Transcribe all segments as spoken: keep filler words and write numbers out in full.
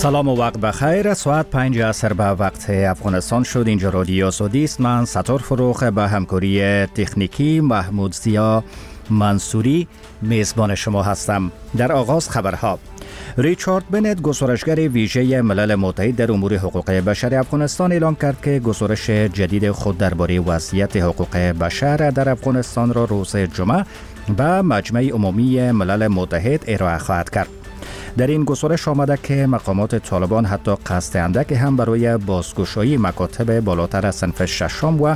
سلام و وقت بخیر. ساعت پنج عصر به وقت افغانستان شد. اینجا رادیو آزادی است. من ستار فروخ به همکاری تکنیکی محمود زیا منصوری میزبان شما هستم. در آغاز خبرها. ریچارد بنت، گزارشگر ویژه ملل متحد در امور حقوق بشر افغانستان، اعلام کرد که گزارش جدید خود درباره وضعیت حقوق بشر در افغانستان را روز جمعه به مجمع عمومی ملل متحد ارائه خواهد کرد. در این گزارش آمده که مقامات طالبان حتی قصد اندکی هم برای بازگشایی مکاتب بالاتر صنف ششم و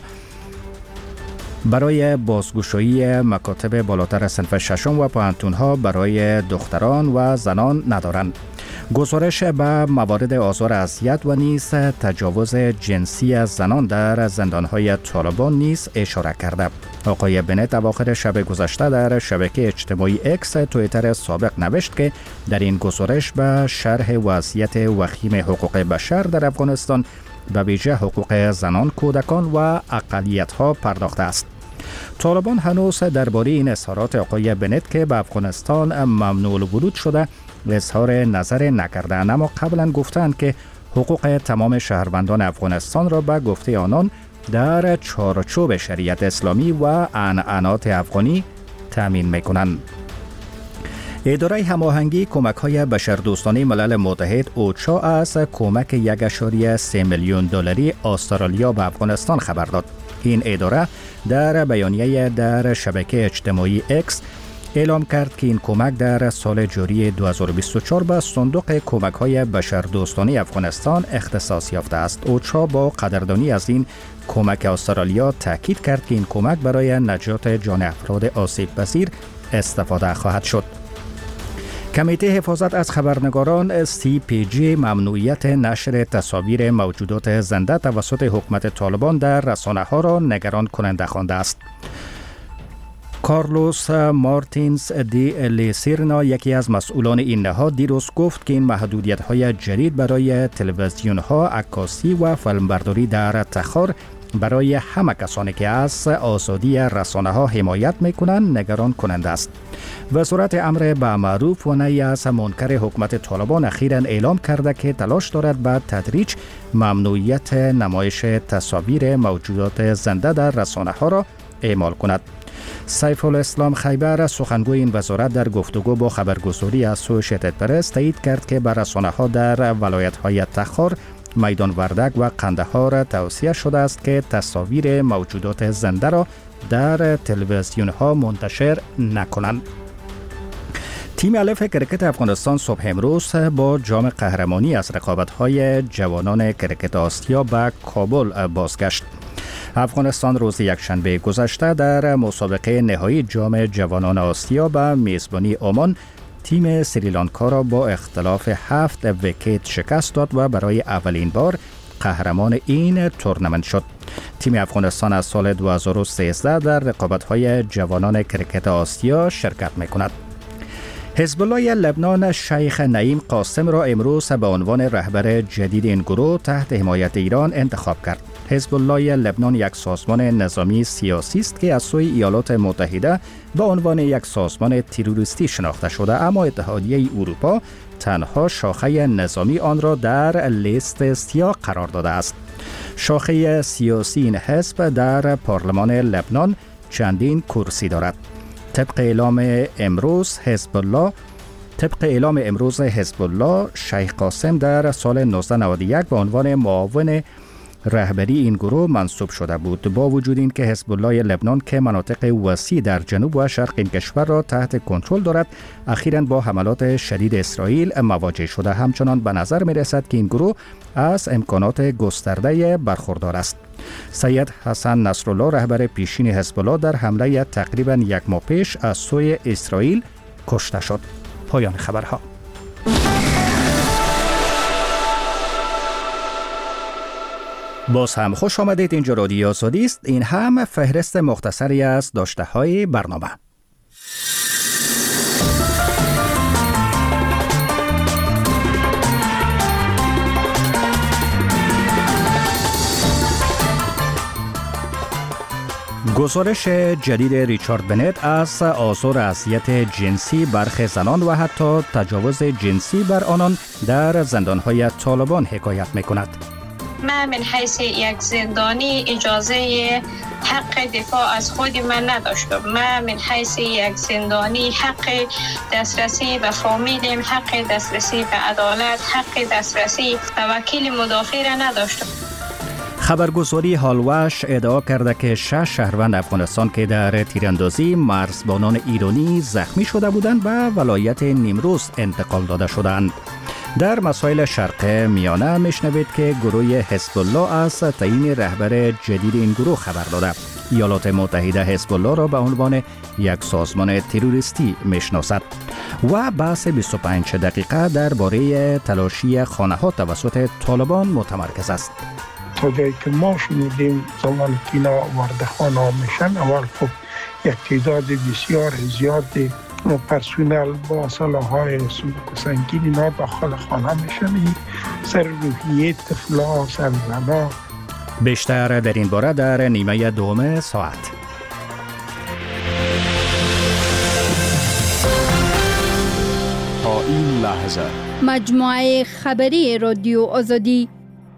برای بازگشایی مکاتب بالاتر صنف ششم و پوهنتون‌ها برای دختران و زنان ندارند. گزارش به موارد آزار، اذیت و نیز تجاوز جنسی از زنان در زندان‌های طالبان نیز اشاره کرده. آقای بنت اواخر شب گذشته در شبکه اجتماعی اکس توییتر سابق نوشت که در این گزارش به شرح وضعیت وخیم حقوق بشر در افغانستان به ویژه حقوق زنان، کودکان و اقلیت‌ها پرداخته است. طالبان هنوز درباره این اظهارات آقای بنت که به افغانستان ممنوع الورود شده اظهار نظر نکردند، اما قبلا گفتند که حقوق تمام شهروندان افغانستان را به گفته آنان در چارچوب شریعت اسلامی و عنعنات افغانی تامین می‌کنند. اداره هماهنگی کمک‌های بشردوستانه ملل متحد اوچا از کمک یک اشاری سه میلیون دلاری استرالیا به افغانستان خبر داد. این اداره در بیانیه در شبکه اجتماعی اکس اعلام کرد که این کمک در سال جاری دو هزار و بیست و چهار به صندوق کمک‌های بشردوستانه افغانستان اختصاص یافته است. اوچا با قدردانی از این کمک استرالیا تاکید کرد که این کمک برای نجات جان افراد آسیب پذیر استفاده خواهد شد. کمیته حفاظت از خبرنگاران سی پی جی ممنوعیت نشر تصاویر موجودات زنده توسط حکومت طالبان در رسانه‌ها را نگران کننده خوانده است. کارلوس مارتینز دی لیسیرنا، یکی از مسئولان این نهاد، دیروز گفت که این محدودیت‌های جدید برای تلویزیون‌ها، عکاسی و فیلمبرداری در تخار برای همه کسانی که از آزادی رسانه‌ها حمایت می‌کنند نگران کننده است. وزارت امر به معروف و نهی از منکر حکومت طالبان اخیراً اعلام کرده که تلاش دارد به تدریج ممنوعیت نمایش تصاویر موجودات زنده در رسانه‌ها را اعمال کند. سیف الاسلام خیبر، سخنگوی این وزارت، در گفتگو با خبرگزاری اسوشیتد پرس تایید کرد که به رسانه‌ها در ولایت‌های تخار، میدان وردک و قندهار توصیه شده است که تصاویر موجودات زنده را در تلویزیون‌ها منتشر نکنند. تیم الف کرکت افغانستان صبح امروز با جام قهرمانی از رقابت‌های جوانان کرکت آسیا به کابل بازگشت. افغانستان روز یکشنبه گذشته در مسابقه نهایی جام جوانان آسیا به میزبانی عمان تیم سریلانکا را با اختلاف هفت ویکت شکست داد و برای اولین بار قهرمان این تورنمنت شد. تیم افغانستان از سال دو هزار و سیزده در رقابت‌های جوانان کرکت آسیا شرکت می‌کند. حزب الله لبنان شیخ نعیم قاسم را امروز به عنوان رهبر جدید این گروه تحت حمایت ایران انتخاب کرد. حزب الله لبنان یک سازمان نظامی سیاسی است که از سوی ایالات متحده به عنوان یک سازمان تروریستی شناخته شده، اما اتحادیه اروپا تنها شاخه نظامی آن را در لیست سیاه قرار داده است. شاخه سیاسی این حزب در پارلمان لبنان چندین کرسی دارد. طبق اعلام امروز حزب الله طبق اعلام امروز حزب الله شیخ قاسم در سال نوزده نود و یک به عنوان معاون رهبری این گروه منصوب شده بود. با وجود این که حزب الله لبنان که مناطق وسیع در جنوب و شرق این کشور را تحت کنترل دارد، اخیراً با حملات شدید اسرائیل مواجه شده. همچنان به نظر می رسد که این گروه از امکانات گسترده برخوردار است. سید حسن نصرالله، رهبر پیشین حزب الله، در حمله تقریباً یک ماه پیش از سوی اسرائیل کشته شد. پایان خبرها. باز هم خوش آمدید. اینجا رادیو آزادی است. این هم فهرست مختصری از داشته های برنامه. گزارش جدید ریچارد بنت از آثار اذیت جنسی برخی زنان و حتی تجاوز جنسی بر آنان در زندانهای طالبان حکایت می‌کند. من من حیث یک زندانی اجازه حق دفاع از خود من نداشتم. من من حیث یک زندانی حق دسترسی به فامیلم، حق دسترسی به عدالت، حق دسترسی به وکیل مدافع را نداشتم. خبرگزاری هالوش ادعا کرده که شش شهروند افغانستان که در تیراندازی مرزبانان ایرانی زخمی شده بودند به ولایت نیمروز انتقال داده شدند. در مسائل شرق میانه میشنوید که گروه حزب الله از تعیین رهبر جدید این گروه خبر داده. ایالات متحده حزب الله را به عنوان یک سازمان تروریستی میشناسد و بحث بیست و پنج دقیقه درباره تلاشی خانه‌ها توسط طالبان متمرکز است. تا جایی که ما شنیدیم زمان که اینا وارد خانه میشن، اول خب یک تعداد بسیار زیاد پرسونل با سلاح‌های سبک و سنگین اینا داخل خانه میشن. سر روحیه طفلا، سر زنا. بیشتر در این باره در نیمه دوم ساعت. تا این لحظه مجموعه خبری رادیو آزادی.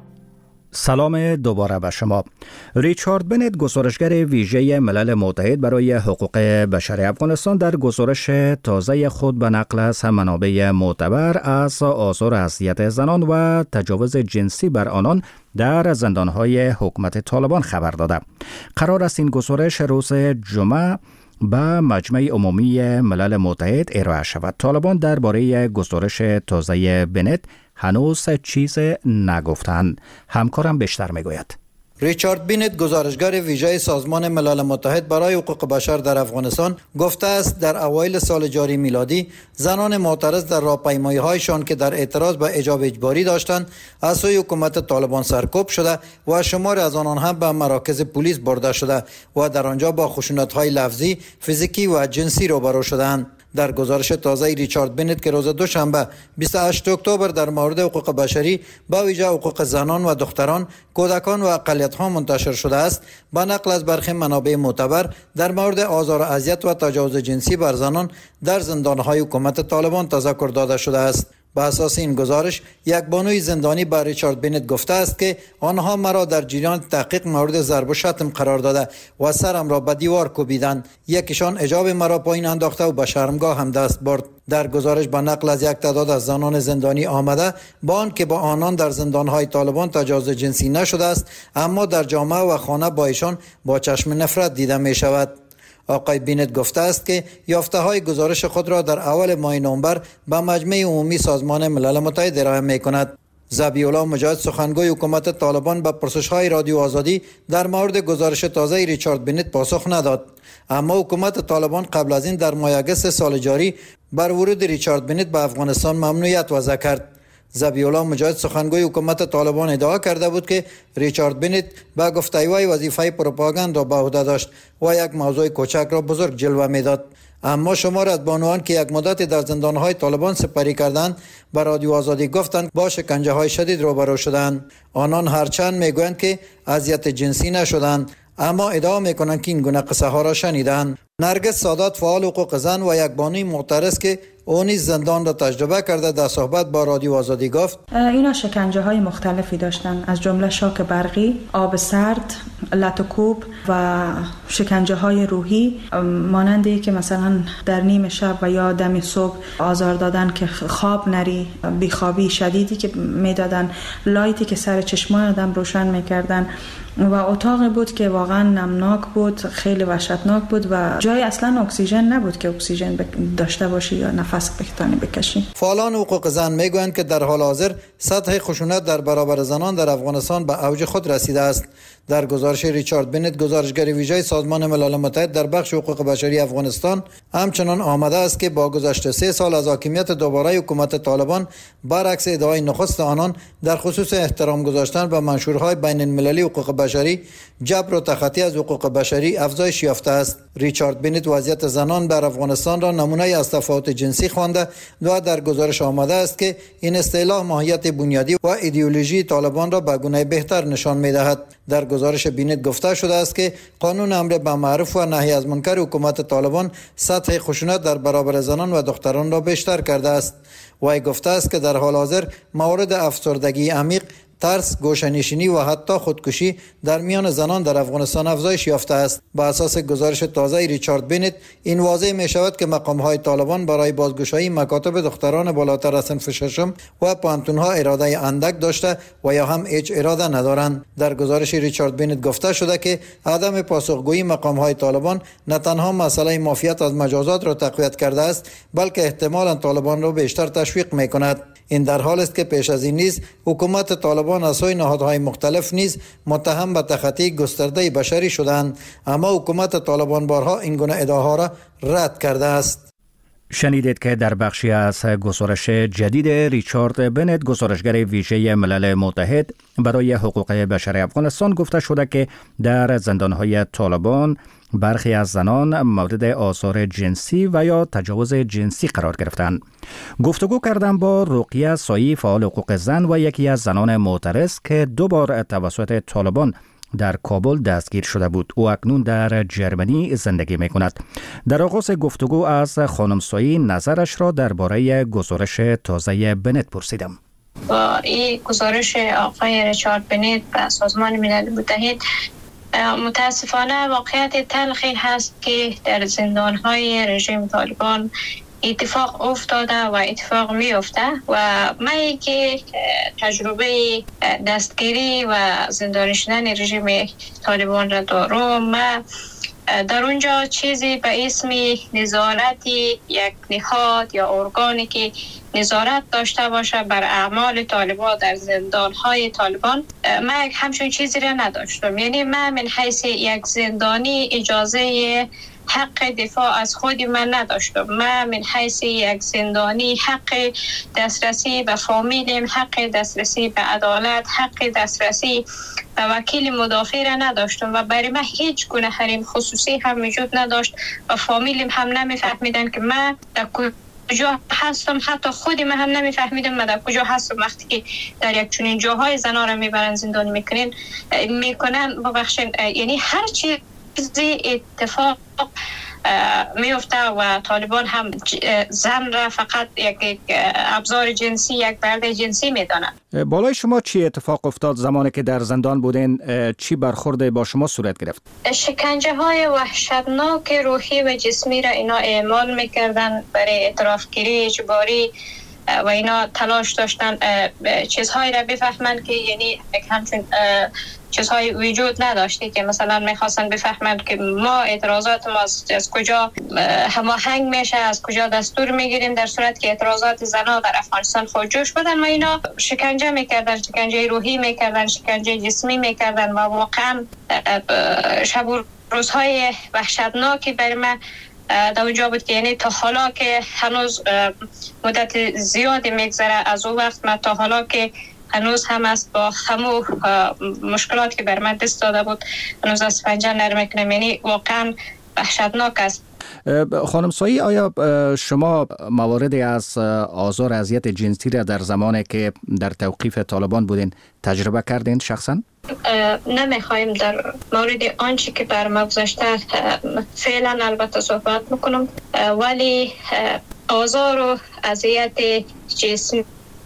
سلام دوباره به شما. ریچارد بنت، گزارشگر ویژه ملل متحد برای حقوق بشر افغانستان، در گزارش تازه خود به نقل از منابع معتبر از آثار اذیت زنان و تجاوز جنسی بر آنان در زندانهای حکومت طالبان خبر داده. قرار است این گزارش روز جمعه به مجمع عمومی ملل متحد ارائه شود. طالبان درباره گزارش تازه بنت هنوز چیز نگفتند. همکارم بیشتر میگوید. ریچارد بنت، گزارشگر ویژه سازمان ملل متحد برای حقوق بشر در افغانستان، گفته است در اوایل سال جاری میلادی زنان معترض در راهپیمایی‌هایشان که در اعتراض به حجاب اجباری داشتند از سوی حکومت طالبان سرکوب شده و شمار از آنان هم به مراکز پلیس برده شده و در آنجا با خشونت‌های لفظی، فیزیکی و جنسی روبرو شدند. در گزارش تازه ریچارد بنت که روز دوشنبه بیست و هشتم اکتبر در مورد حقوق بشری با ویژه حقوق زنان و دختران، کودکان و اقلیت‌ها منتشر شده است، با نقل از برخی منابع معتبر در مورد آزار و اذیت و تجاوز جنسی بر زنان در زندان‌های حکومت طالبان تذکر داده شده است. به اساس این گزارش، یک بانوی زندانی به ریچارد بنت گفته است که آنها مرا در جریان تحقیق مورد ضرب و شتم قرار داده و سرم را به دیوار کوبیدند. یکیشان حجاب مرا پایین انداخته و به شرمگاه هم دست برد. در گزارش به نقل از یک تعداد از زنان زندانی آمده با آن که با آنان در زندانهای طالبان تجاوز جنسی نشده است، اما در جامعه و خانه با ایشان با چشم نفرت دیده می شود. آقای بنت گفته است که یافته های گزارش خود را در اول ماه نوامبر به مجمع عمومی سازمان ملل متحد ارائه می کند. ذبیح الله مجاهد، سخنگوی حکومت طالبان، به پرسش های رادیو آزادی در مورد گزارش تازه ریچارد بنت پاسخ نداد. اما حکومت طالبان قبل از این در ماه اگست سال جاری بر ورود ریچارد بنت به افغانستان ممنوعیت وضع کرد. ذبیح الله مجاهد، سخنگوی حکومت طالبان، ادعا کرده بود که ریچارد بنت با گفتگوی وظیفه پروپاگاند را به عهده داشت و یک موضوع کوچک را بزرگ جلوه میداد. اما شمار از بانوان که یک مدت در زندانهای طالبان سپری کردند به رادیو آزادی گفتند با شکنجه های شدید روبرو شدند. آنان هرچند میگویند که اذیت جنسی نشدند، اما ادعا میکنند که این گونه قصه ها را شنیدند. نرگس سادات، فعال حقوق زن و یک بانوی معترض که او نیز زندان را تجربه کرده، در صحبت با رادیو آزادی گفت اینا شکنجه های مختلفی داشتن، از جمله شاک برقی، آب سرد، لط و کوب و شکنجه های روحی، مانندی که مثلا در نیم شب و یا دم صبح آزار دادن که خواب نری، بیخوابی شدیدی که میدادن، لایتی که سر چشمان آدم روشن میکردن و اتاقی بود که واقعا نمناک بود، خیلی وحشتناک بود و جای اصلا اکسیژن نبود که اکسیژن داشته باشی یا نفس بتانی بکشی. فعالان حقوق زن میگویند که در حال حاضر سطح خشونت در برابر زنان در افغانستان به اوج خود رسیده است. در گزارش ریچارد بنت، گزارشگر ویژه سازمان ملل متحد در بخش حقوق بشری افغانستان، همچنان آمده است که با گذشت سه سال از حاکمیت دوباره حکومت طالبان، برعکس ادعای نخست آنان در خصوص احترام گذاشتن به منشورهای بین المللی حقوق بشری بشری، جبر و تخطی از حقوق بشری افزایش یافته است. ریچارد بنت وضعیت زنان در افغانستان را نمونه از تفاوت جنسی خوانده و در گزارش آمده است که این اصطلاح ماهیت بنیادی و ایدئولوژی طالبان را به گونه بهتر نشان می‌دهد. در گزارش بنت گفته شده است که قانون امر بالمعروف و نهی از منکر حکومت طالبان سطح خشونت در برابر زنان و دختران را بیشتر کرده است. وی گفته است که در حال حاضر موارد افسردگی عمیق، ترس، گوشه‌نشینی و حتی خودکشی در میان زنان در افغانستان افزایش یافته است. با اساس گزارش تازه ریچارد بنت، این واضح می شود که مقام‌های طالبان برای بازگشایی مکاتب دختران بالاتر از صنف ششم و پانتون‌ها اراده اندک داشته و یا هم هیچ اراده ندارند. در گزارش ریچارد بنت گفته شده که عدم پاسخگویی مقام‌های طالبان نه تنها مسئله مافیات از مجازات را تقویت کرده است، بلکه احتمالاً طالبان را بیشتر تشویق می‌کند. این در حال است که پیش از این نیز حکومت طالبان از سوی نهادهای مختلف نیز متهم به تخطی گسترده بشری شدند، اما حکومت طالبان بارها این گونه ادعاها را رد کرده است. شنیدید که در بخشی از گزارش جدید ریچارد بنت، گزارشگر ویژه ملل متحد برای حقوق بشر افغانستان، گفته شده که در زندانهای طالبان برخی از زنان مورد آزار جنسی و یا تجاوز جنسی قرار گرفتند. گفتگو کردم با رقیه سایی، فعال حقوق زن و یکی از زنان معترض که دو بار توسط طالبان در کابل دستگیر شده بود. او اکنون در جرمنی زندگی می کند. در آغاز گفتگو از خانم سایی نظرش را درباره گزارش تازه بنت پرسیدم. با این گزارش آقای ریچارد بنت به سازمان ملل متحد، متاسفانه واقعیت تلخی هست که در زندانهای رژیم طالبان اتفاق افتاده و اتفاق می افته و من که تجربه دستگیری و زندانی شدن رژیم طالبان را دارم، من در اونجا چیزی به اسم نظارتی یک نهاد یا ارگانی که نظارت داشته باشه بر اعمال طالبان در زندانهای طالبان، من همچون چیزی را نداشتم. یعنی من من حیث یک زندانی اجازه حق دفاع از خود من نداشتم. من من حیث یک زندانی حق دسترسی به فامیلم، حق دسترسی به عدالت، حق دسترسی به وکیل مدافع را نداشتم و برای من هیچ گونه حریم خصوصی هم وجود نداشت و فامیلم هم نمیفهمیدن که من در کجا هستم. حتی خودی من هم نمیفهمیدم من در کجا هستم. وقتی که در یک چنین جاهای زنا را میبرن زندانی میکنن میکنن ببخشید، یعنی هر چیزی اتفاق میفته و طالبان هم زن را فقط یک ابزار جنسی، یک برده جنسی میدانند. بالای شما چی اتفاق افتاد زمانی که در زندان بودین؟ چی برخورد با شما صورت گرفت؟ شکنجه های وحشتناک روحی و جسمی را اینا اعمال میکردن برای اعتراف گیری اجباری و اینا تلاش داشتن چیزهایی را بفهمند که یعنی همچون چیزهای وجود نداشتی که مثلا میخواستن بفهمند که ما اعتراضات ما از, از کجا هماهنگ میشه، از کجا دستور میگیریم، در صورت که اعتراضات زنا در افغانستان خودجوش بودن و اینا شکنجه میکردن، شکنجه روحی میکردن، شکنجه جسمی میکردن و واقعا شب و روزهای وحشتناکی برای من در اونجا بود که یعنی تا حالا که هنوز مدت زیادی میگذره از اون وقت، من تا حالا که هنوز هم است با همو مشکلات که بر من دست داده بود هنوز از پنجه نرم کنم. یعنی واقعا وحشتناک است. خانم سایی، آیا شما مواردی از آزار اذیت جنسی را در زمانی که در توقیف طالبان بودین تجربه کردین شخصا؟ نمیخوایم در مورد آنچه که بر ما گذشته فعلا البته صحبت میکنم، ولی آزار و اذیت جسمی،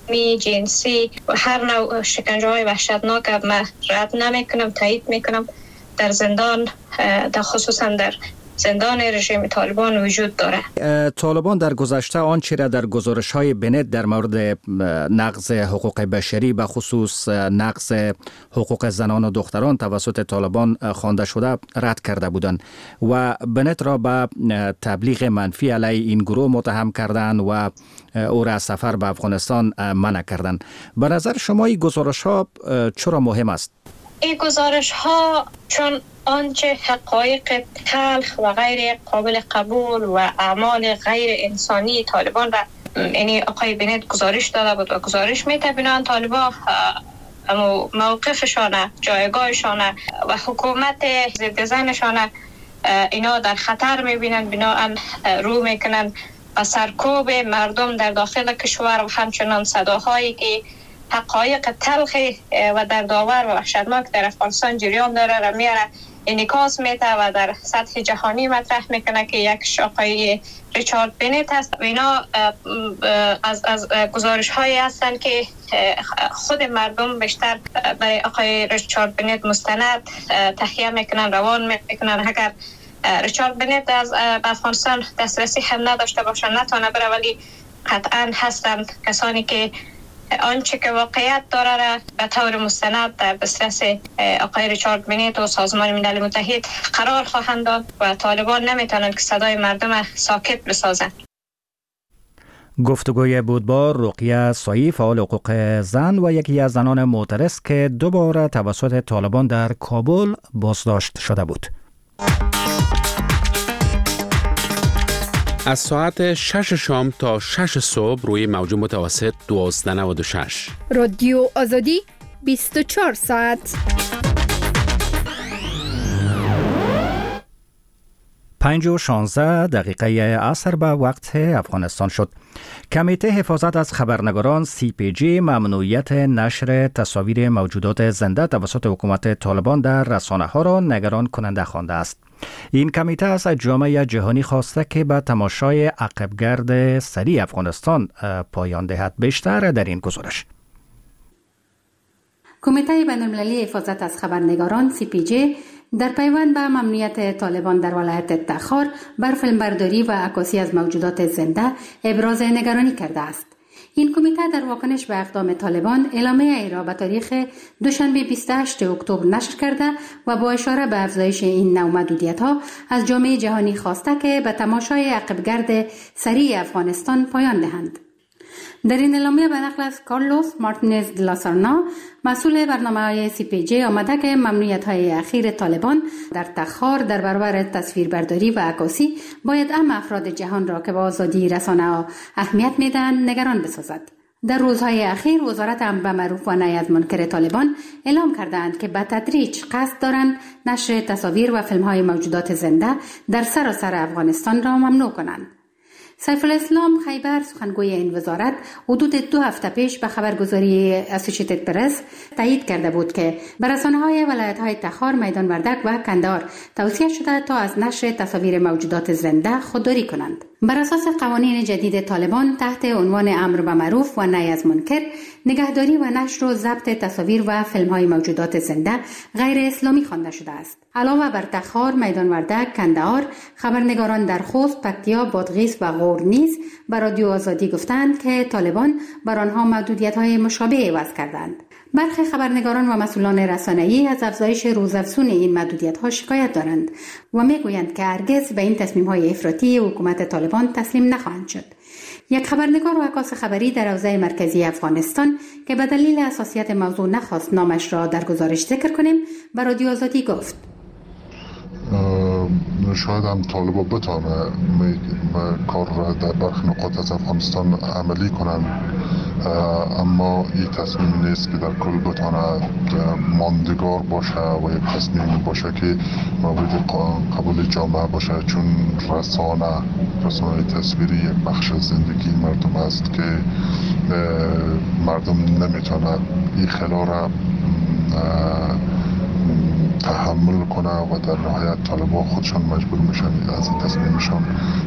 جنسی و هر نوع شکنجه های وحشتناک من رد نمی کنم، تایید می کنم. در زندان، در خصوصا در زندان رژیم طالبان وجود داره. طالبان در گذشته آنچه را در گزارش های بنت در مورد نقض حقوق بشری به خصوص نقض حقوق زنان و دختران توسط طالبان خوانده شده رد کرده بودند و بنت را به تبلیغ منفی علیه این گروه متهم کردند و او را از سفر به افغانستان منع کردند. به نظر شما این گزارش ها چرا مهم است؟ این گزارش ها چون آنچه حقایق تلخ و غیر قابل قبول و اعمال غیر انسانی طالبان را، یعنی آقای بنت گزارش داده بود و گزارش میتبینند طالبان موقفشان، جایگاهشان و حکومت ضد زنشان اینا در خطر میبینن، بنابراین رو میکنن و سرکوب مردم در داخل کشور و همچنان صداهایی که حقایق تلخی و در داور و وحشتناک در افغانستان جریان داره را میاره انعکاس میده و در سطح جهانی مطرح میکنه که یک آقای ریچارد بنت هست. اینا از از گزارش هایی هستند که خود مردم بیشتر برای آقای ریچارد بنت مستند تهیه میکنن، روان میکنن. اگر ریچارد بنت از افغانستان دسترسی هم نداشته باشه، نتونه بره، ولی قطعا هستند کسانی که آنچه که واقعیت داره را به طور مستند در دسترس آقای ریچارد بنت و سازمان ملل متحد قرار خواهند داد و طالبان نمیتونند که صدای مردم ساکت بسازند. گفتگوی بود با رقیه سایی، فعال حقوق زن و یکی از زنان معترض که دوباره توسط طالبان در کابل بازداشت شده بود. از ساعت شش شام تا شش صبح روی موج متوسط دوازده نود و شش. رادیو آزادی بیست و چهار ساعت. پنج و شانزده دقیقه عصر به وقت افغانستان شد. کمیته حفاظت از خبرنگاران سی پی جی ممنوعیت نشر تصاویر موجودات زنده توسط حکومت طالبان در رسانه ها را نگران کننده خوانده است. این کمیته از جامعه جهانی خواسته که به تماشای عقبگرد سریع افغانستان پایان دهد. بیشتر در این گزارش. کمیته بین‌المللی حفاظت از خبرنگاران سی پی جی در پیوند به ممنوعیت طالبان در ولایت تخار بر فیلمبرداری و عکاسی از موجودات زنده ابراز نگرانی کرده است. این کمیته در واکنش به اقدام طالبان اعلامیه ای را به تاریخ دوشنبه بیست و هشتم اکتبر نشر کرده و با اشاره به افزایش این نوع محدودیت‌ها از جامعه جهانی خواسته که به تماشای عقبگرد سریع افغانستان پایان دهند. در این اعلامیه به نقل از کارلوس مارتینز دلاسارنا، مسئول برنامه‌های سی پی جی، آمده که ممنوعیت‌های اخیر طالبان در تخار در برابر تصویربرداری و عکاسی باید اهم افراد جهان را که به آزادی رسانه‌ها اهمیت می‌دهند نگران بسازد. در روزهای اخیر وزارت امر معروف و نهی از منکر طالبان اعلام کردند که به تدریج قصد دارند نشر تصاویر و فیلم‌های موجودات زنده در سراسر افغانستان را ممنوع کنند. سیف الاسلام خیبر، سخنگوی این وزارت، حدود دو هفته پیش به خبرگزاری اسوسییتد پرس تایید کرده بود که به رسانه‌های ولایت‌های تخار، میدان وردک و کندهار توصیه شده تا از نشر تصاویر موجودات زنده خودداری کنند. بر اساس قوانین جدید طالبان تحت عنوان امر به معروف و نهی از منکر، نگهداری و نشر و ضبط تصاویر و فیلم‌های موجودات زنده غیر اسلامی خوانده شده است. علاوه بر تخار، میدان وردک، کندهار، خبرنگاران در خوست، پکتیا، بادغیس و غور نیز به رادیو آزادی گفتند که طالبان بر آنها محدودیت‌های مشابه وضع کردند. برخی خبرنگاران و مسئولان رسانه‌ای از افزایش روزافزون این محدودیت‌ها شکایت دارند و می‌گویند که هرگز به این تصمیم‌های افراطی حکومت طالبان تسلیم نخواهند شد. یک خبرنگار و عکاس خبری در حوزه مرکزی افغانستان که به دلیل حساسیت موضوع نخواست نامش را در گزارش ذکر کنیم، به رادیو آزادی گفت: شاید هم طالبا بتانه کار را در برخی نقاط از افغانستان عملی کنند، اما این تصمیم نیست که در کل بتانه ماندگار باشه و یک تصمیم باشه که مورد قبول جامعه باشه، چون رسانه رسانه تصویری یک بخش از زندگی مردم است که مردم نمیتونه این خلا را تحمل کنه و در نهایت طالبان خودشان مجبور میشن از این تصمیمشان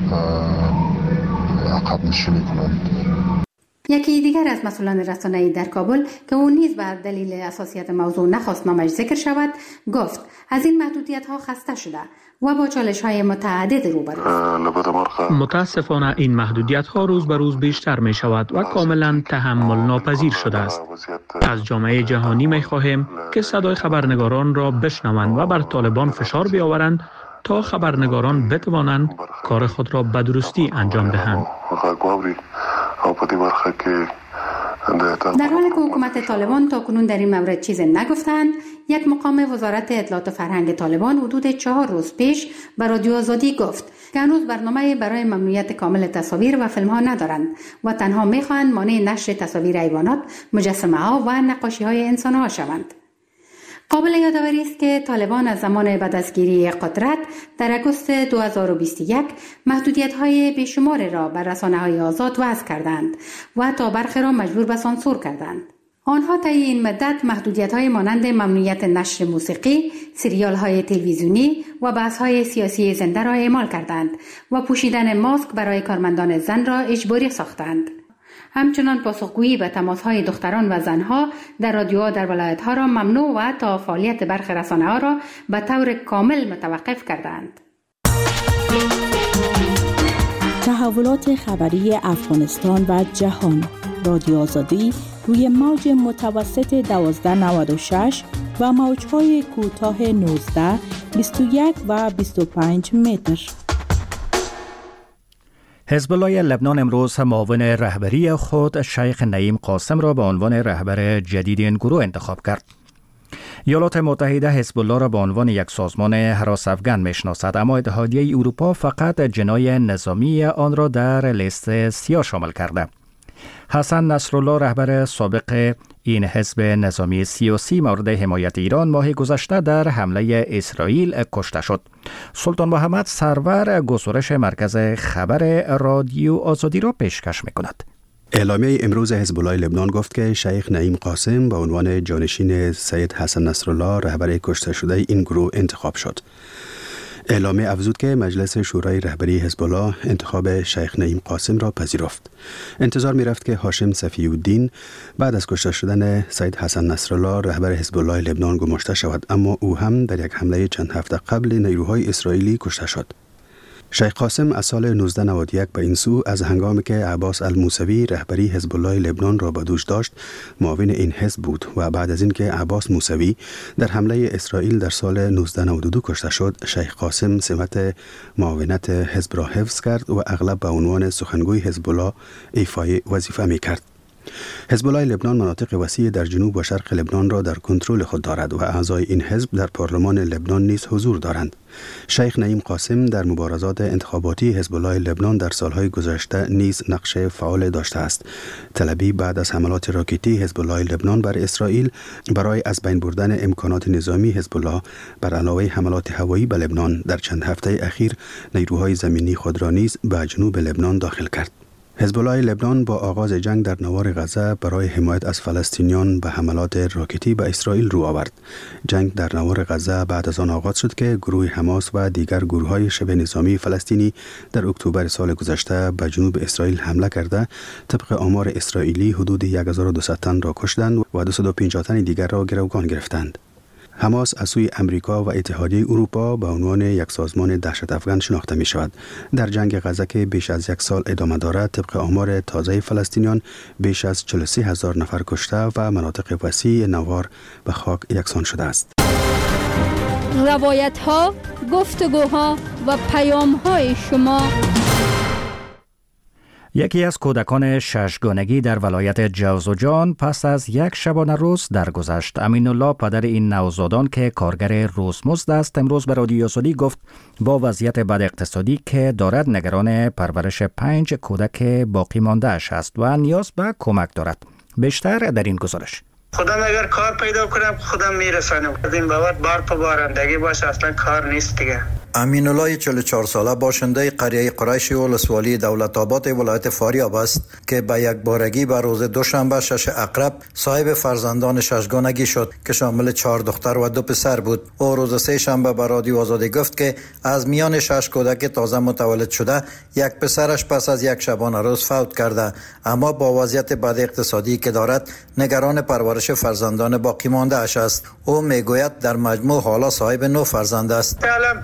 عقب نشینی کنند. یکی دیگر از مسئولان رسانه‌ای در کابل که او نیز به دلیل حساسیت موضوع نخواست نامش ذکر شود، گفت از این محدودیت‌ها خسته شده و با چالش‌های متعدد روبروست. متاسفانه این محدودیت‌ها روز به روز بیشتر می‌شود و کاملا تحمل ناپذیر شده است. از جامعه جهانی می‌خواهیم که صدای خبرنگاران را بشنوند و بر طالبان فشار بیاورند تا خبرنگاران بتوانند کار خود را به درستی انجام دهند. او په دې برخه کې در حالی که حکومت طالبان تا کنون در این مورد چیز نگفتند، یک مقام وزارت اطلاعات و فرهنگ طالبان حدود چهار روز پیش به رادیو آزادی گفت که هنوز برنامه برای ممنوعیت کامل تصاویر و فیلم ها ندارند و تنها میخواهند مانع نشر تصاویر حیوانات، مجسمه ها و نقاشی های انسان ها شوند. قابل یادآوری است که طالبان از زمان بعد از گیری قدرت در اگوست دو هزار و بیست و یک محدودیت‌های بیشمار را بر رسانه‌های آزاد وضع کردند و تا برخی را مجبور به سانسور کردند. آنها طی این مدت محدودیت‌های مانند ممنوعیت نشر موسیقی، سریال‌های تلویزیونی و بحث‌های سیاسی زنده را اعمال کردند و پوشیدن ماسک برای کارمندان زن را اجباری ساختند. همچنان پاسخگویی به تماس‌های دختران و زنها در رادیوها در ولایت‌ها را ممنوع و تا فعالیت برخی رسانه‌ها را به طور کامل متوقف کردند. تحولات خبری افغانستان و جهان. رادیو آزادی روی موج متوسط دوازده نود و شش و موج‌های کوتاه نوزده، بیست و یک و بیست و پنج متر. حزب الله لبنان امروز معاون رهبری خود شیخ نعیم قاسم را به عنوان رهبر جدید این گروه انتخاب کرد. ایالات متحده حزب الله را به عنوان یک سازمان هراس افغان میشناسد، اما اتحادیه اروپا فقط جناح نظامی آن را در لیست سیاه شامل کرده. حسن نصرالله رهبر سابق این حزب نظامی سیاسی مورد حمایت ایران ماه گذشته در حمله اسرائیل کشته شد. سلطان محمد سرور گزارش مرکز خبر رادیو آزادی را پیشکش می‌کند. اعلامیه امروز حزب الله لبنان گفت که شیخ نعیم قاسم به عنوان جانشین سید حسن نصرالله رهبر کشته شده این گروه انتخاب شد. اعلامیه افزود که مجلس شورای رهبری حزب الله انتخاب شیخ نعیم قاسم را پذیرفت. انتظار می رفت که هاشم صفی الدین بعد از کشته شدن سید حسن نصرالله رهبر حزب الله لبنان گماشته شود، اما او هم در یک حمله چند هفته قبل نیروهای اسرائیلی کشته شد. شیخ قاسم از سال نوزده نود و یک به این سو از هنگامی که عباس الموسوی رهبری حزب الله لبنان را به دوش داشت معاون این حزب بود و بعد از اینکه عباس موسوی در حمله اسرائیل در سال نوزده نود و دو کشته شد، شیخ قاسم سمت معاونت حزب را حفظ کرد و اغلب به عنوان سخنگوی حزب الله ایفای وظیفه می کرد. حزب الله لبنان مناطق وسیع در جنوب و شرق لبنان را در کنترل خود دارد و اعضای این حزب در پارلمان لبنان نیز حضور دارند. شیخ نعیم قاسم در مبارزات انتخاباتی حزب الله لبنان در سالهای گذشته نیز نقش فعال داشته است. طلبی بعد از حملات راکتی حزب الله لبنان بر اسرائیل برای از بین بردن امکانات نظامی حزب الله بر علاوه حملات هوایی به لبنان در چند هفته اخیر نیروهای زمینی خود را نیز به جنوب لبنان داخل کرد. حزب الله لبنان با آغاز جنگ در نوار غزه برای حمایت از فلسطینیان به حملات راکتی به اسرائیل رو آورد. جنگ در نوار غزه بعد از آن آغاز شد که گروه حماس و دیگر گروه‌های شبه نظامی فلسطینی در اکتبر سال گذشته به جنوب اسرائیل حمله کرده طبق آمار اسرائیلی حدود هزار و دویست تن را کشتند و دویست و پنجاه تن دیگر را گروگان گرفتند. حماس از سوی امریکا و اتحادیه اروپا به عنوان یک سازمان دهشت افغان شناخته می شود. در جنگ غزه که بیش از یک سال ادامه دارد، طبق آمار تازه فلسطینیان بیش از چهل و سه هزار نفر کشته و مناطق وسیع نوار به خاک یکسان شده است. روایت ها، گفتگوها و پیام های شما. یکی از کودکان ششگانگی در ولایت جوزجان پس از یک شبانه روز درگذشت. امین الله پدر این نوزادان که کارگر روزمزد است امروز به رادیو آزادی گفت با وضعیت بد اقتصادی که دارد نگران پرورش پنج کودک باقی مانده اش است و نیاز به کمک دارد. بیشتر در این گزارش. خودم اگر کار پیدا کنم خودم میرسانم. از این بابت بار پا بارندگی باشه، اصلا کار نیست دیگه. امین الله چهل و چهار ساله باشنده قریه قریشی ولسوالی دولت آباد ولایت فاریاب است که به یک بارگی به روز دوشنبه شش اقرب صاحب فرزندان ششگانگی شد که شامل چهار دختر و دو پسر بود. او روز سه شنبه به رادیو آزادی گفت که از میان شش کودک تازه متولد شده یک پسرش پس از یک شبانه روز فوت کرده، اما با وضعیت بد اقتصادی که دارد نگران پرورش فرزندان باقی مانده اش است. او میگوید در مجموع حالا صاحب نه فرزند است. الان پنج تا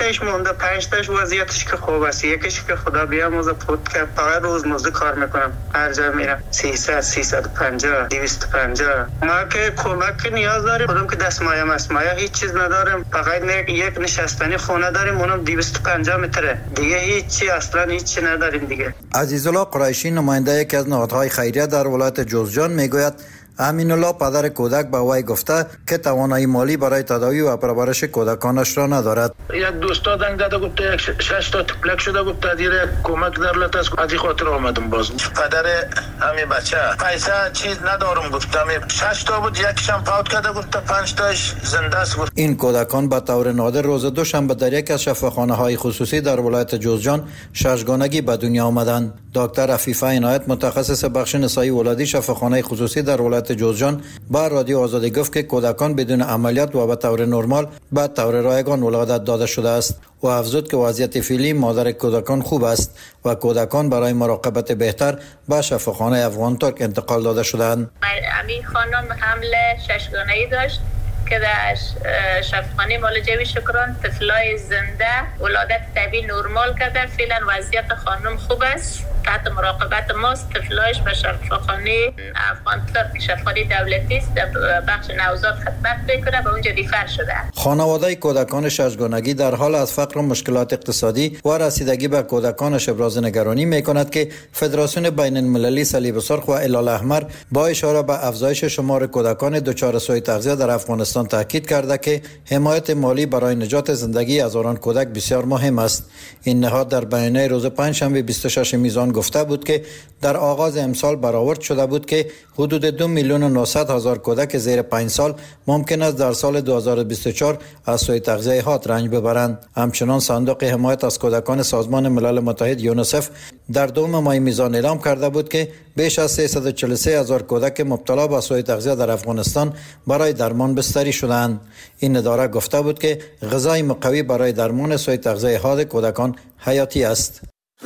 تایش مونده، پنج تایش وضعیتش که خوب است، یکیش که خدا بیامرزه فوت کرد، فقط روز مزد کار میکنم، هر جا میرم سیصد سیصد و پنجاه دویست و پنجاه. ما که کمک نیاز داریم، خودم که دستمایه ماسمایه هیچ چیز ندارم، فقط یک نشستنی خونه داریم، اونم دویست و پنجاه متره، دیگه هیچی اصلا هیچی نداریم دیگه. عزیزالله قریشی نماینده یکی از نهادهای خیریه در ولایت جوزجان میگوید امین الله پدر کودک به وی گفته که توانایی مالی برای تداوی و پرورش کودکانش را ندارد. یک دوستا دنگ داده گفته یک شش تا تپلک شده گفته دیره کمک در لطس از این خاطر آمدم باز. پدر همین بچه پیسه چیز ندارم گفته همین شش تا بود یکیشم فوت کرده گفته پنج تاش زنده است. این کودکان به طور نادر روز دوشنبه در یک از شفاخانه های خصوصی در ولایت جوزجان ششگانگی به دنیا آمدند. دکتر عفیفه عنایت متخصص بخش نسایی ولادی شفاخانه خصوصی در ولایت جوزجان با رادیو آزادی گفت که کودکان بدون عملیات و به طور نرمال به طور رایگان ولادت داده شده است و افزود که وضعیت فعلی مادر کودکان خوب است و کودکان برای مراقبت بهتر به شفاخانه افغان ترک انتقال داده شدند. امی خانم حمل ششگانه‌ای داشت که در شفاخانه مالجوی شکران طفلای زنده ولادت طبیعی نرمال کرده. فعلا وضعیت خانم خوب است، تحت مراقبت ماست. طفلایش به شفاخانه افغان ترک شفاخانه دولتی است در بخش نوزاد خدمت میکنه، به اونجا ریفر شده. خانواده کودکان ششگانگی در حال از فقر و مشکلات اقتصادی و رسیدگی به کودکانش ابراز نگرانی میکند که فدراسیون بین المللی صلیب سرخ و هلال احمر با اشاره به افزایش شمار کودکان دچار سوء تغذیه در افغانستان تاکید کرده که حمایت مالی برای نجات زندگی هزاران کودک بسیار مهم است. این نهاد در بیانیه روز پنجشنبه بیست و ششم میزان گفته بود که در آغاز امسال برآورد شده بود که حدود دو میلیون و نهصد هزار کودک زیر پنج سال ممکن است در سال دو هزار و بیست و چهار از سوء تغذیه حاد رنج ببرند. همچنان صندوق حمایت از کودکان سازمان ملل متحد یونیسف در دوم ماه میزان اعلام کرده بود که بیش از سیصد و چهل و سه هزار کودک مبتلا به سوء تغذیه در افغانستان برای درمان بستری شدند. این اداره گفته بود که غذای مقوی برای درمان سوء تغذیه حاد کودکان حیاتی است.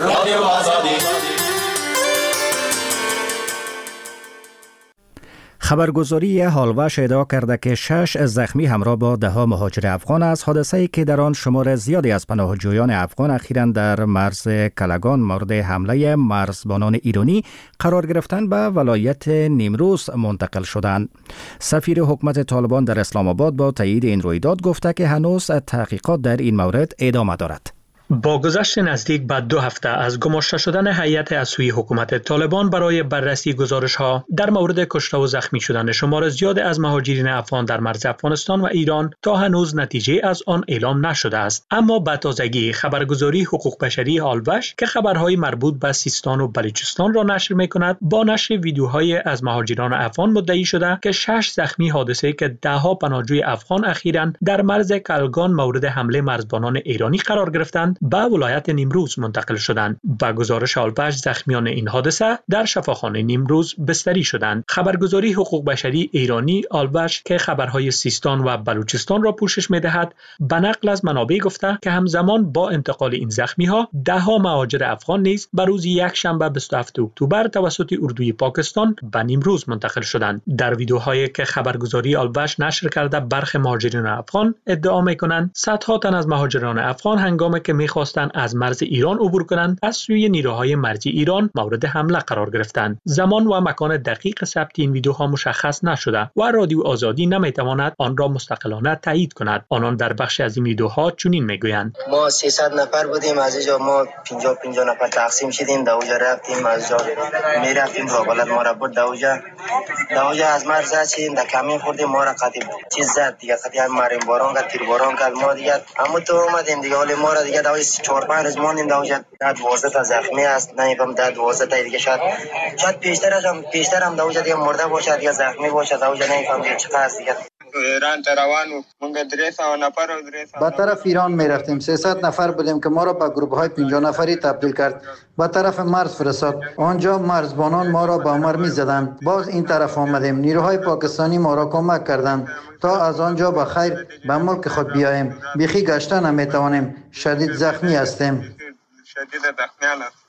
خبرگزاری هالوش ادعا کرده که شش زخمی همراه با ده ها مهاجر افغان از حادثه‌ای که در آن شمار زیادی از پناهجویان افغان اخیراً در مرز کلگان مورد حمله مرزبانان ایرانی قرار گرفتن به ولایت نیمروز منتقل شدند. سفیر حکومت طالبان در اسلام آباد با تایید این رویداد گفته که هنوز تحقیقات در این مورد ادامه دارد. با گذشت نزدیک به دو هفته از گماشته شدن هیئت از سوی حکومت طالبان برای بررسی گزارش‌ها در مورد کشته و زخمی شدن شمار زیاد از مهاجرین افغان در مرز افغانستان و ایران تا هنوز نتیجه از آن اعلام نشده است، اما به تازگی خبرگزاری حقوق بشری هالوش که خبرهای مربوط به سیستان و بلوچستان را نشر می‌کند با نشر ویدیوهای از مهاجران افغان مدعی شده که شش زخمی حادثه که ده ها پناهجوی افغان اخیراً در مرز کلگان مورد حمله مرزبانان ایرانی قرار گرفتند به ولایت نیمروز منتقل شدند. با گزارش هالوش زخمیان این حادثه در شفاخانه نیمروز بستری شدند. خبرگزاری حقوق بشری ایرانی هالوش که خبرهای سیستان و بلوچستان را پوشش می‌دهد به نقل از منابع گفته که همزمان با انتقال این زخمی‌ها ده ها مهاجر افغان نیز به روز یک شنبه بیست و هفتم اکتبر توسط اردوی پاکستان به نیمروز منتقل شدند. در ویدیوهایی که خبرگزاری هالوش نشر کرده برخی مهاجرین افغان ادعا می‌کنند صدها تن از مهاجران افغان هنگامی که می‌خواستند از مرز ایران عبور کنند از سوی نیروهای مرزی ایران مورد حمله قرار گرفتند. زمان و مکان دقیق ثبت این ویدیوها مشخص نشده و رادیو آزادی نمیتواند آن را مستقلانه تایید کند. آنان در بخش از این ویدیوها چنین میگویند: ما سیصد نفر بودیم، از اینجا ما پنجاه پنجاه نفر تقسیم شدیم، دوجا رفتیم، از جا میرفتیم را بلد ما را برد دوجا دوجا از مرز رسیدیم، در کمین خوردیم، ما را قطعی چیز زد دیگه، قطعی هم مریم باران کرد، تیر باران کرد، ما دیگه اما تو اومدیم دیگه، ولی ما را دیگه دوجا چهار پنج روز ماندیم دوجا ده دوازده تا زخمی است، نمیفهم ده دوازده تا دیگه شاید شاید پیشترش هم پیشتر هم دوجا دیگه مرده باشه دیگه زخمی باشه دوجا نمیفهم دیگه چقدر است دیگه. ایران روان مونږ درې سوه نفر او درې سوه به طرف ایران میرفتیم، سیصد نفر بودیم که ما را به گروه های پنجاه نفری تبدیل کرد، به طرف مرز فرستاد. آنجا مرزبانان ما را با مرمی زدند، باز این طرف آمدیم، نیروهای پاکستانی ما را کمک کردند تا از آنجا به خیر به ملک خود بیاییم. بیخی گشتن نمیتوانیم، شدید زخمی هستیم. شدید زخمی هستیم.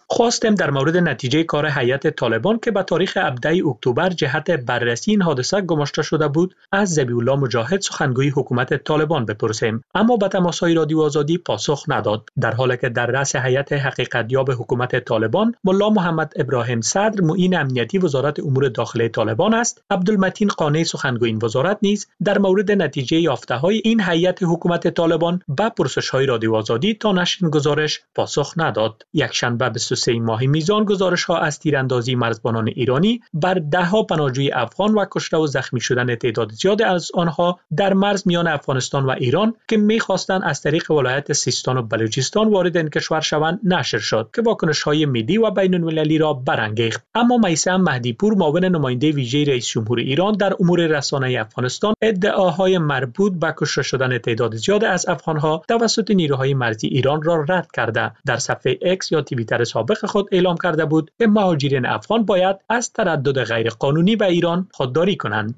خواستیم در مورد نتیجه کار هیئت طالبان که به تاریخ هفدهم اکتبر جهت بررسی این حادثه گماشته شده بود از ذبیح الله مجاهد سخنگوی حکومت طالبان بپرسیم، اما به تماسهای رادیو آزادی پاسخ نداد، در حالی که در رأس هیئت حقیقتیاب حکومت طالبان ملا محمد ابراهیم صدر معین امنیتی وزارت امور داخلی طالبان است. عبدالمتین قانع سخنگوی این وزارت نیز در مورد نتیجه یافته‌های این هیئت حکومت طالبان به پرسش‌های رادیو آزادی تا نشر این گزارش پاسخ نداد. یکشنبه بیست و سوم ماه میزان گزارش‌ها از تیراندازی مرزبانان ایرانی بر ده‌ها پناهجوی افغان و کشته و زخمی شدن تعداد زیاد از آنها در مرز میان افغانستان و ایران که می‌خواستند از طریق ولایت سیستان و بلوچستان وارد این کشور شوند نشر شد که واکنش‌های ملی و بین‌المللی را برانگیخت. اما میثم مهدی‌پور معاون نماینده ویژه رئیس جمهور ایران در امور رسانه‌ای افغانستان ادعاهای مربوط به کشته شدن تعداد زیاد از افغان‌ها توسط نیروهای مرزی ایران را رد کرده در صفحه اکس یا توییتر سابق خود اعلام کرده بود که مهاجرین افغان باید از تردد غیرقانونی به ایران خودداری کنند.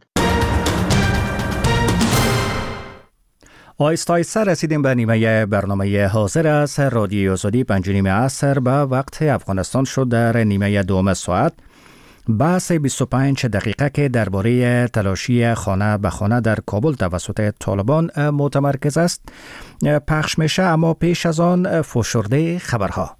آیستا آیستا رسیدیم به نیمه برنامه حاضر از رادیو آزادی پنج نیم عصر به وقت افغانستان شد. در نیمه دوم ساعت بحث بیست و پنج دقیقه که درباره تلاشی خانه به خانه در کابل توسط طالبان متمرکز است پخش میشه، اما پیش از آن فشرده خبرها.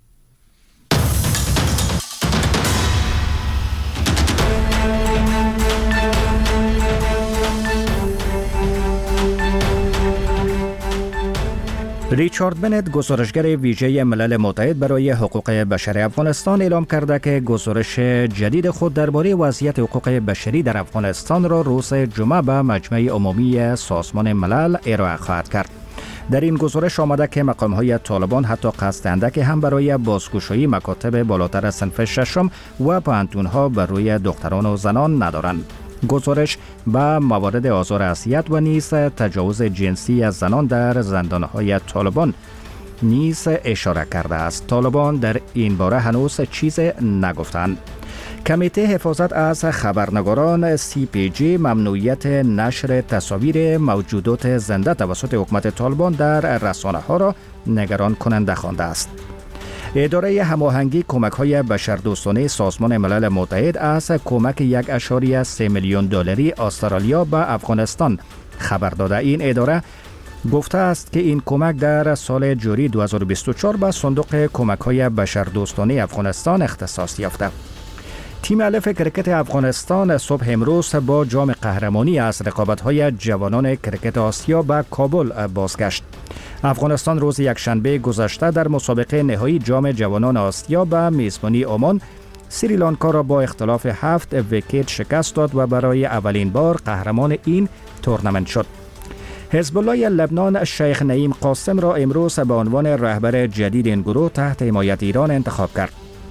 ریچارد بنت گزارشگر ویژه ملل متحد برای حقوق بشر افغانستان اعلام کرده که گزارش جدید خود درباره وضعیت حقوق بشری در افغانستان را روز جمعه به مجمع عمومی سازمان ملل ارائه خواهد کرد. در این گزارش آمده که مقام‌های طالبان حتی قصد اندکی هم برای بازگشایی مکاتب بالاتر صنف ششم و پوهنتون‌ها بر روی دختران و زنان ندارند. گزارش به موارد آزار اذیت و نیز تجاوز جنسی از زنان در زندانهای طالبان نیز اشاره کرده است. طالبان در این باره هنوز چیز نگفتند. کمیته حفاظت از خبرنگاران سی پی جی ممنوعیت نشر تصاویر موجودات زنده توسط حکومت طالبان در رسانه‌ها را نگران کننده خوانده است. اداره هماهنگی کمک‌های بشردوستانه سازمان ملل متحد از کمک یک اشاری سه میلیون دلاری استرالیا به افغانستان خبر داده. این اداره گفته است که این کمک در سال جاری دو هزار و بیست و چهار به صندوق کمک‌های بشردوستانه افغانستان اختصاص یافته. تیم الف کرکت افغانستان صبح امروز با جام قهرمانی از رقابت‌های جوانان کرکت آسیا به کابل بازگشت. افغانستان روز یکشنبه گذشته در مسابقه نهایی جام جوانان آسیا به میزبانی عمان سریلانکا را با اختلاف هفت ویکت شکست داد و برای اولین بار قهرمان این تورنمنت شد. حزب الله لبنان شیخ نعیم قاسم را امروز به عنوان رهبر جدید این گروه تحت حمایت ایران انتخاب کرد.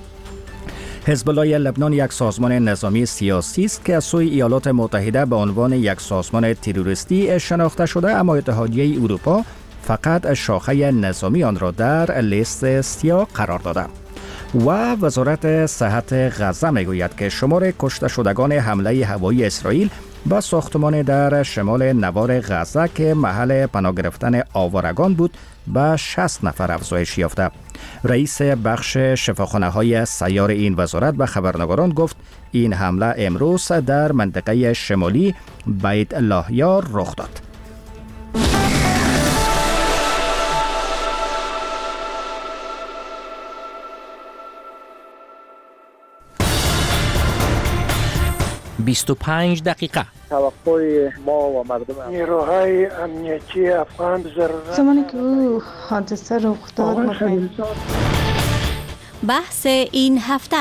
حزب الله لبنان یک سازمان نظامی سیاسی است که از سوی ایالات متحده به عنوان یک سازمان تروریستی شناخته شده، اما اتحادیه اروپا فقط شاخه نظامی آن را در لیست سیاه قرار داده. و وزارت صحت غزه میگوید که شمار کشته شدگان حمله هوایی اسرائیل به ساختمان در شمال نوار غزه که محل پناه گرفتن آوارگان بود به شصت نفر افزایش یافته. رئیس بخش شفاخانه‌های سیار این وزارت به خبرنگاران گفت این حمله امروز در منطقه شمالی بیت لاهیا رخ داد. بیست و پنج دقیقه. توقع ما و مردم نیروهای امنیتی افغان ضرورت زمانی که او حادثه رخ داد بحث این هفته.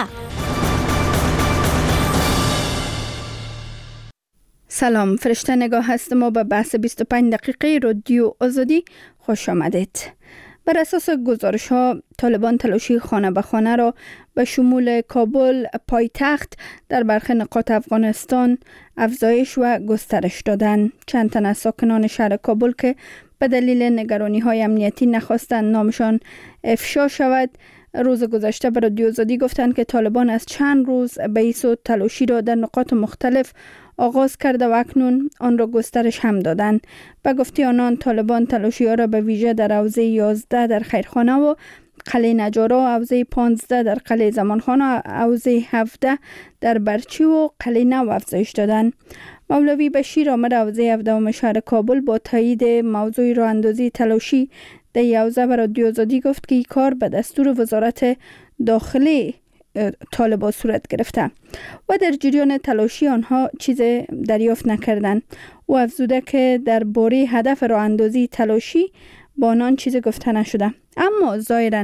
سلام، فرشته نگاه هستم. ما به بحث بیست و پنج دقیقه رادیو آزادی خوش آمدید. بر اساس گزارش ها طالبان تلاشی خانه به خانه را به شمول کابل پایتخت در برخی نقاط افغانستان افزایش و گسترش دادند. چند تن از ساکنان شهر کابل که به دلیل نگرانی های امنیتی نخواستند نامشان افشا شود روز گذشته به رادیو آزادی گفتند که طالبان از چند روز بیس و تلاشی را در نقاط مختلف آغاز کرده و اکنون آن را گسترش هم دادند. به گفته آنان طالبان تلاشی ها را به ویژه در حوزه یازده در خیرخانه و قلعه نجارا، حوزه پانزده در قلعه زمانخانه، حوزه هفده در برچی و قلعه نو افزایش دادند. مولوی بشیر آمد حوزه هفده شهر کابل با تایید موضوع راه اندازی تلاشی در حوزه به رادیو آزادی گفت که این کار به دستور وزارت داخلی طالبان صورت گرفته و در جریان تلاشی آنها چیز دریافت نکردند. او افزوده که در باره هدف راه اندازی تلاشی با آنان چیز گفته نشده. اما ظاهراً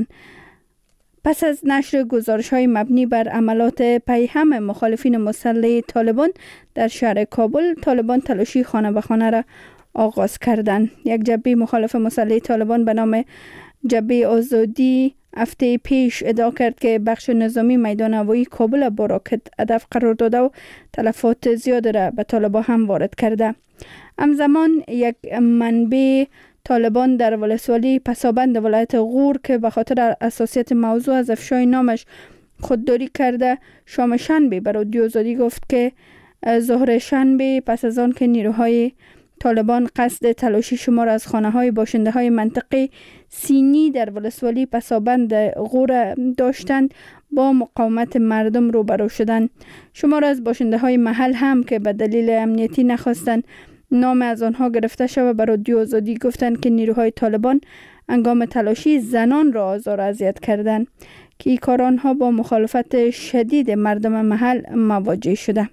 پس از نشر گزارش های مبنی بر عملات پیهم مخالفین مسلح طالبان در شهر کابل، طالبان تلاشی خانه به خانه را آغاز کردند. یک جبهه مخالف مسلح طالبان به نام جبهه آزادی هفته پیش ادعا کرد که بخش نظامی میدان هوایی کابل با راکت هدف قرار داده و تلفات زیاد را به طالبان هم وارد کرده. همزمان یک منبع طالبان در ولسوالی پسابند ولایت غور که به خاطر حساسیت موضوع از افشای نامش خودداری کرده، شام شنبه بر رادیو آزادی گفت که ظهر شنبه پس از آن که نیروهای طالبان قصد تلاشی شمار از خانه های باشنده های منطقه سینی در ولسوالی پسابند غور داشتند، با مقاومت مردم روبرو شدند. شمار از باشنده های محل هم که به دلیل امنیتی نخواستند نام از آنها گرفته شود بر رادیو آزادی گفتند که نیروهای طالبان هنگام تلاشی زنان را آزار و اذیت کردند که این کار آنها با مخالفت شدید مردم محل مواجه شده.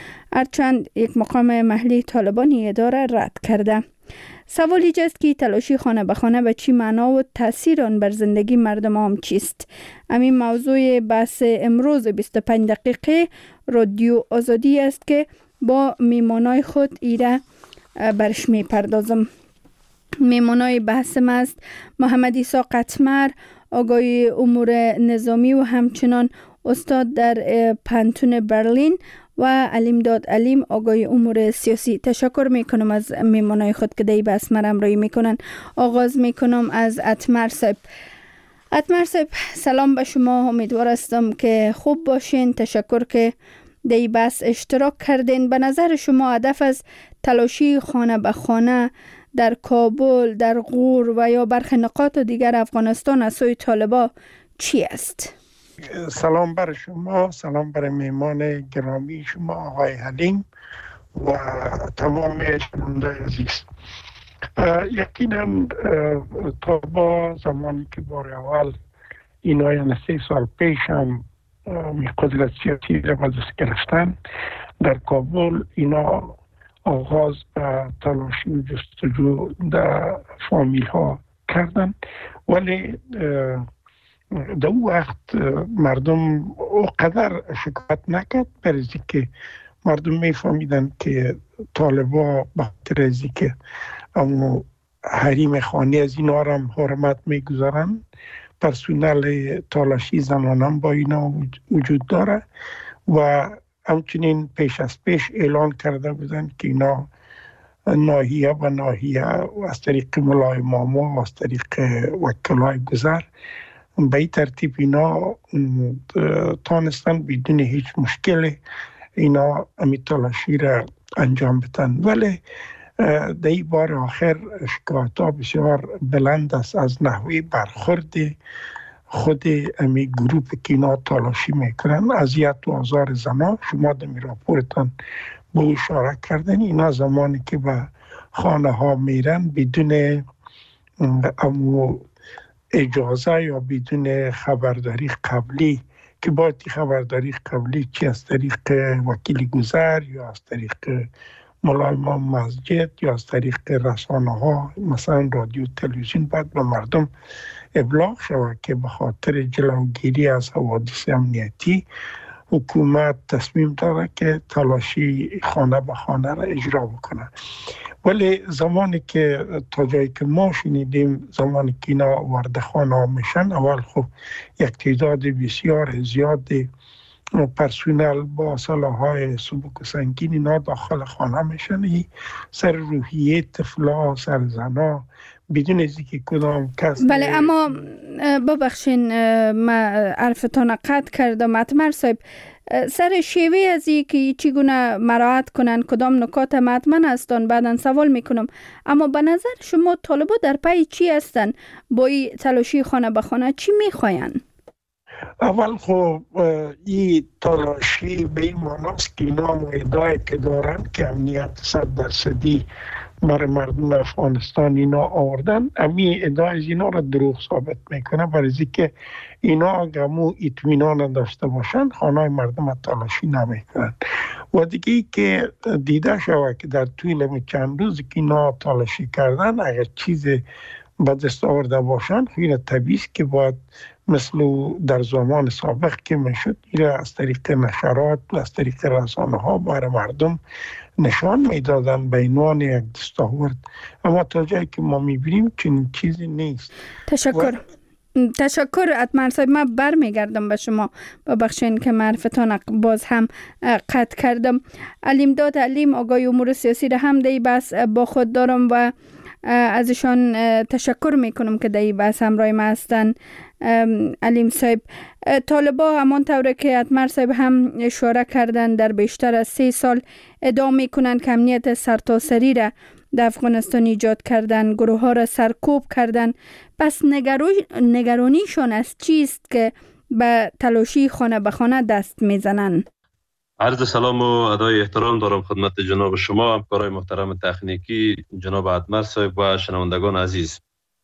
هرچند یک مقام محلی طالبانی اداره رد کرده. سوال ایجاست که تلاشی خانه به خانه به چی معنا و تاثیر آن بر زندگی مردم عام چیست؟ همین موضوع بحث امروز بیست و پنج دقیقه رادیو آزادی است که با میمانای خود ایره برش می پردازم. میمانای بحثم است محمد عیسی قطمر، آقای امور نظامی و همچنان استاد در پانتون برلین و علیم داد علیم، آقای امور سیاسی. تشکر میکنم از میمانای خود که دی بحث مرا همراهی میکنن. آغاز میکنم از اتمر صاحب. اتمر صاحب سلام به شما، امیدوار هستم که خوب باشین. تشکر که دی بحث اشتراک کردین. به نظر شما هدف از تلاشی خانه به خانه در کابل، در غور و یا برخی نقاط دیگر افغانستان از سوی طالبان چی است؟ سلام بر شما، سلام بر میمان گرامی شما آقای حلیم و تمام شنوندگان عزیز. یقینا طالبان زمانی که بار اول اینا یعنی سه سال پیش هم قدرت سیاسی را به دست گرفتن در کابل، اینا آغاز به تلاشی و جستجو در فامیل ها کردن، ولی در او وقت مردم او قدر شکایت نکرد، برای که مردم میفهمیدن که طالبا به خاطر ازی که اما حریم خانه از اینا را هم حرمت میگذارن، پرسونل تالاشی زنانم با اینا وجود داره و همچنین پیش از پیش اعلان کرده بودن که اینا ناحیه و ناحیه از طریق ملای ماما و از طریق وکلای گذر به این ترتیب اینا تانستن بدون هیچ مشکل اینا امی تلاشی را انجام بدن. ولی در این بار آخر شکایت ها بسیار بلند است از نحوه برخورد خود امی گروپ که اینا تلاشی میکنن، اذیت و آزار زنان. شما در می راپورتان به اشاره کردن اینا زمانی که به خانه ها میرن بدون امو اجازه یا بدون خبرداری قبلی، که باید خبرداری قبلی چی از طریق وکیل گذر یا از طریق مولای امام مسجد یا از طریق رسانه ها مثلا رادیو تلویزیون باید به مردم ابلاغ شود که به خاطر جلوگیری از حوادث امنیتی حکومت تصمیم داره که تلاشی خانه به خانه را اجرا بکنه. ولی زمانی که تا جایی که ما شنیدیم زمانی که اینا وارد خانه میشن، اول خب یک تعداد بسیار زیاد پرسونل با سلاح‌های سبک و سنگین اینا داخل خانه میشن، سر روحیه طفلا، سر زنا، بدون از اینکه کدام کس. بله، اما ببخشین ما عرفتان قطع کردم. اتمر صاحب، سر شیوه از این که چگونه مراعات کنن کدام نکات حتما هستن بعداً سوال میکنم، اما به نظر شما طالبا در پای چی هستن؟ با این تلاشی خانه به خانه چی میخواین؟ اول خب این تلاشی به این معناست که اینا ادعای که دارن که امنیت صد درصدی برای مردم افغانستان اینا آوردن، امی ادعای اینا را دروغ ثابت میکنه، برای اینکه اینا گمو اطمینان داشته باشن خانه مردم تلاشی نمیکنن. و دیگه که دیده شود که در طول چند روز که اینا تلاشی کردن اگر چیز به دست آورده باشن خیلی طبیعی است که باید مثل در زمان سابق که میشد اینا از طریق نشرات و از طریق رسانه ها برای مردم نشان میدادن به عنوان یک دستاورد، اما تا جایی که ما میبینیم چنین چیزی نیست. تشکر و... تشکر اتمر صاحب. من بر میگردم به شما، ببخشین که معرفتان باز هم قطع کردم. علیم داد علیم آقای امور سیاسی را هم دی بس با خود دارم و ازشان تشکر میکنم که دی بس همراه ما هستن. علیم صاحب، طالبا همان طوره که اتمر صاحب هم اشاره کردن در بیشتر از سه سال ادعا میکنن که امنیت سرتاسری را در افغانستان ایجاد کردن، گروه ها را سرکوب کردن. پس نگرانیشان از چیست که به تلاشی خانه به خانه دست میزنن؟ عرض سلام و ادای احترام دارم خدمت جناب شما، همکارای محترم تکنیکی جناب اتمر صاحب و شنوندگان عزیز.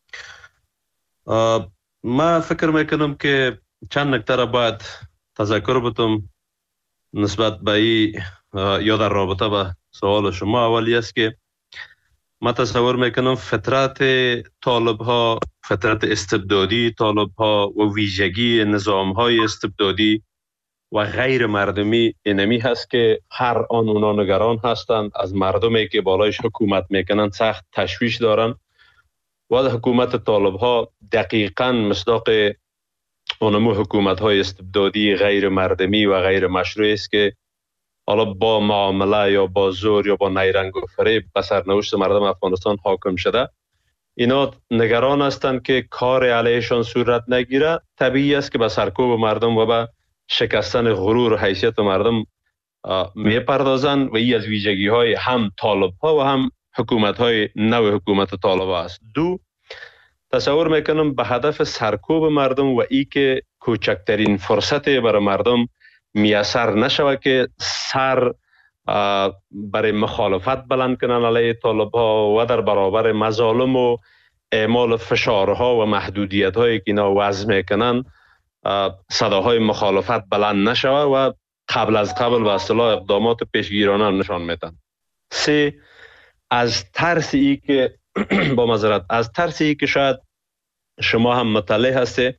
ما فکر میکنم که چند نکته را باید تذکر بدم نسبت به این یا در رابطه با سوال شما. اولی است که ما تصور میکنم فطرت طالب ها، فطرت استبدادی طالب ها و ویژگی نظام های استبدادی و غیر مردمی اینمی هست که هر آن اونا نگران هستند از مردمی که بالایش حکومت میکنن، سخت تشویش دارن و حکومت طالب ها دقیقاً مصداق اونمو حکومت های استبدادی غیر مردمی و غیر مشروعی است که حالا با معامله یا با زور یا با نیرنگ و فریب به سرنوشت مردم افغانستان حاکم شده. اینا نگران هستند که کار علیهشان صورت نگیره. طبیعی است که به سرکوب مردم و به شکستن غرور و حیثیت مردم می پردازن و این از ویژگی های هم طالب ها و هم حکومت های نو حکومت طالب ها است. دو، تصور میکنم به هدف سرکوب مردم و ای که کوچکترین فرصت برای مردم میسر نشوه که سر برای مخالفت بلند کنن علیه طالب ها و در برابر مظالم و اعمال فشارها و محدودیت هایی که اینا وضع میکنن صداهای مخالفت بلند نشوه و قبل از قبل و اصطلاح اقدامات پیشگیرانه نشان میدن. سه، از ترس ای که با معذرت از ترس ای که شاید شما هم مطلع هسته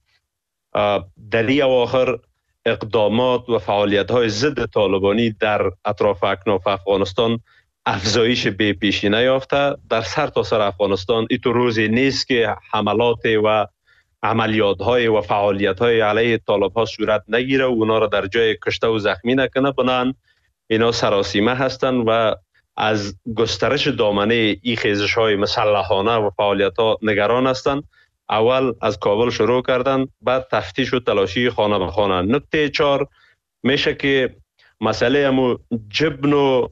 در این اواخر اقدامات و فعالیت های ضد طالبانی در اطراف اکناف افغانستان افزایش بی پیشی نیافته. در سر تا سر افغانستان این تو روزی نیست که حملات و عملیات های و فعالیت های علیه طالب ها صورت نگیره و اونا را در جای کشته و زخمی نکنه. بنان اینا سراسیمه هستند و از گسترش دامنه ای خیزش های مسلحانه و فعالیت ها نگران هستند. اول از کابل شروع کردن، بعد تفتیش و تلاشی خانه به خانه. نکته چهار میشه که مسئله امو جبن و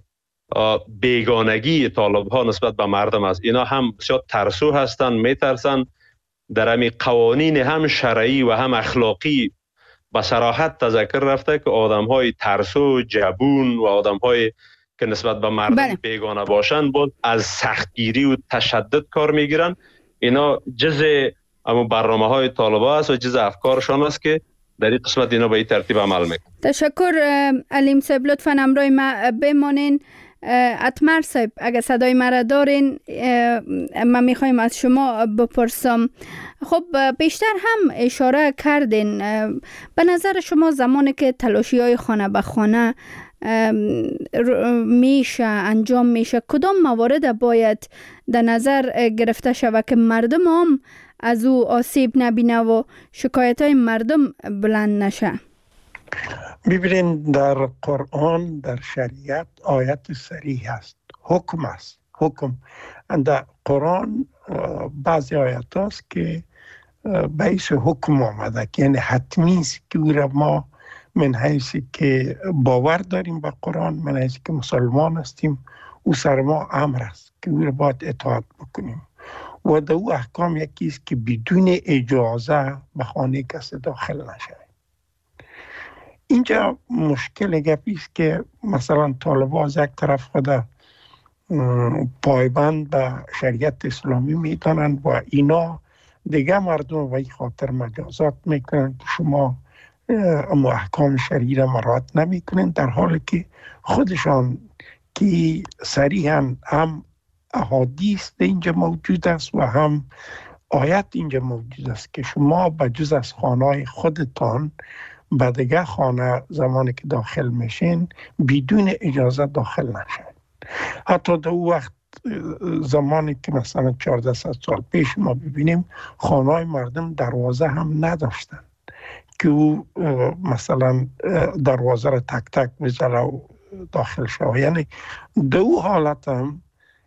بیگانگی طالب ها نسبت به مردم است. اینا هم بسیار ترسو هستند، میترسند در امی قوانین هم شرعی و هم اخلاقی به صراحت تذکر رفته که آدم های ترسو، جبون و آدم های که نسبت به مردم بله. بیگانه باشند بود از سختگیری و تشدد کار میگیرن. اینا جز اما برنامه های طالبا است و جز افکارشان است که در این قسمت اینا به این ترتیب عمل میکنن. تشکر علیم صاحب، لطفاً همراه ما بمانین. اتمر صاحب اگر صدای مرا دارین من میخوایم از شما بپرسم. خب بیشتر هم اشاره کردین، به نظر شما زمانی که تلاشی های خانه به خانه میشه انجام میشه کدام موارد باید در نظر گرفته شود که مردم هم از او آسیب نبینه و شکایت های مردم بلند نشه؟ ببینید در قرآن در شریعت آیت صریح است، حکم است، حکم. در قرآن بعضی آیات است که بیس حکم آمده که یعنی حتمی است که او را ما من حیثی که باور داریم به قرآن، من حیثی که مسلمان هستیم، او سر ما امر است که او را باید اطاعت بکنیم و در او احکام یکیست که بدون اجازه به خانه کسی داخل نشه. اینجا مشکل گپی است که مثلا طالبان از یک طرف خود پایبند به شریعت اسلامی میدانند و اینا دیگه مردم و این خاطر مجازات میکنند که شما اما احکام شرعی را مراعات نمیکنند، در حالی که خودشان که صریحاً هم احادیث اینجا موجود است و هم آیت اینجا موجود است که شما به جز از خانه خودتان به دیگه خانه زمانی که داخل میشین بدون اجازه داخل نشین. حتی در او وقت زمانی که مثلا چهارده سال پیش ما ببینیم خانه مردم دروازه هم نداشتن که او مثلا دروازه را تک تک بزنه و داخل شد. یعنی در او حالت هم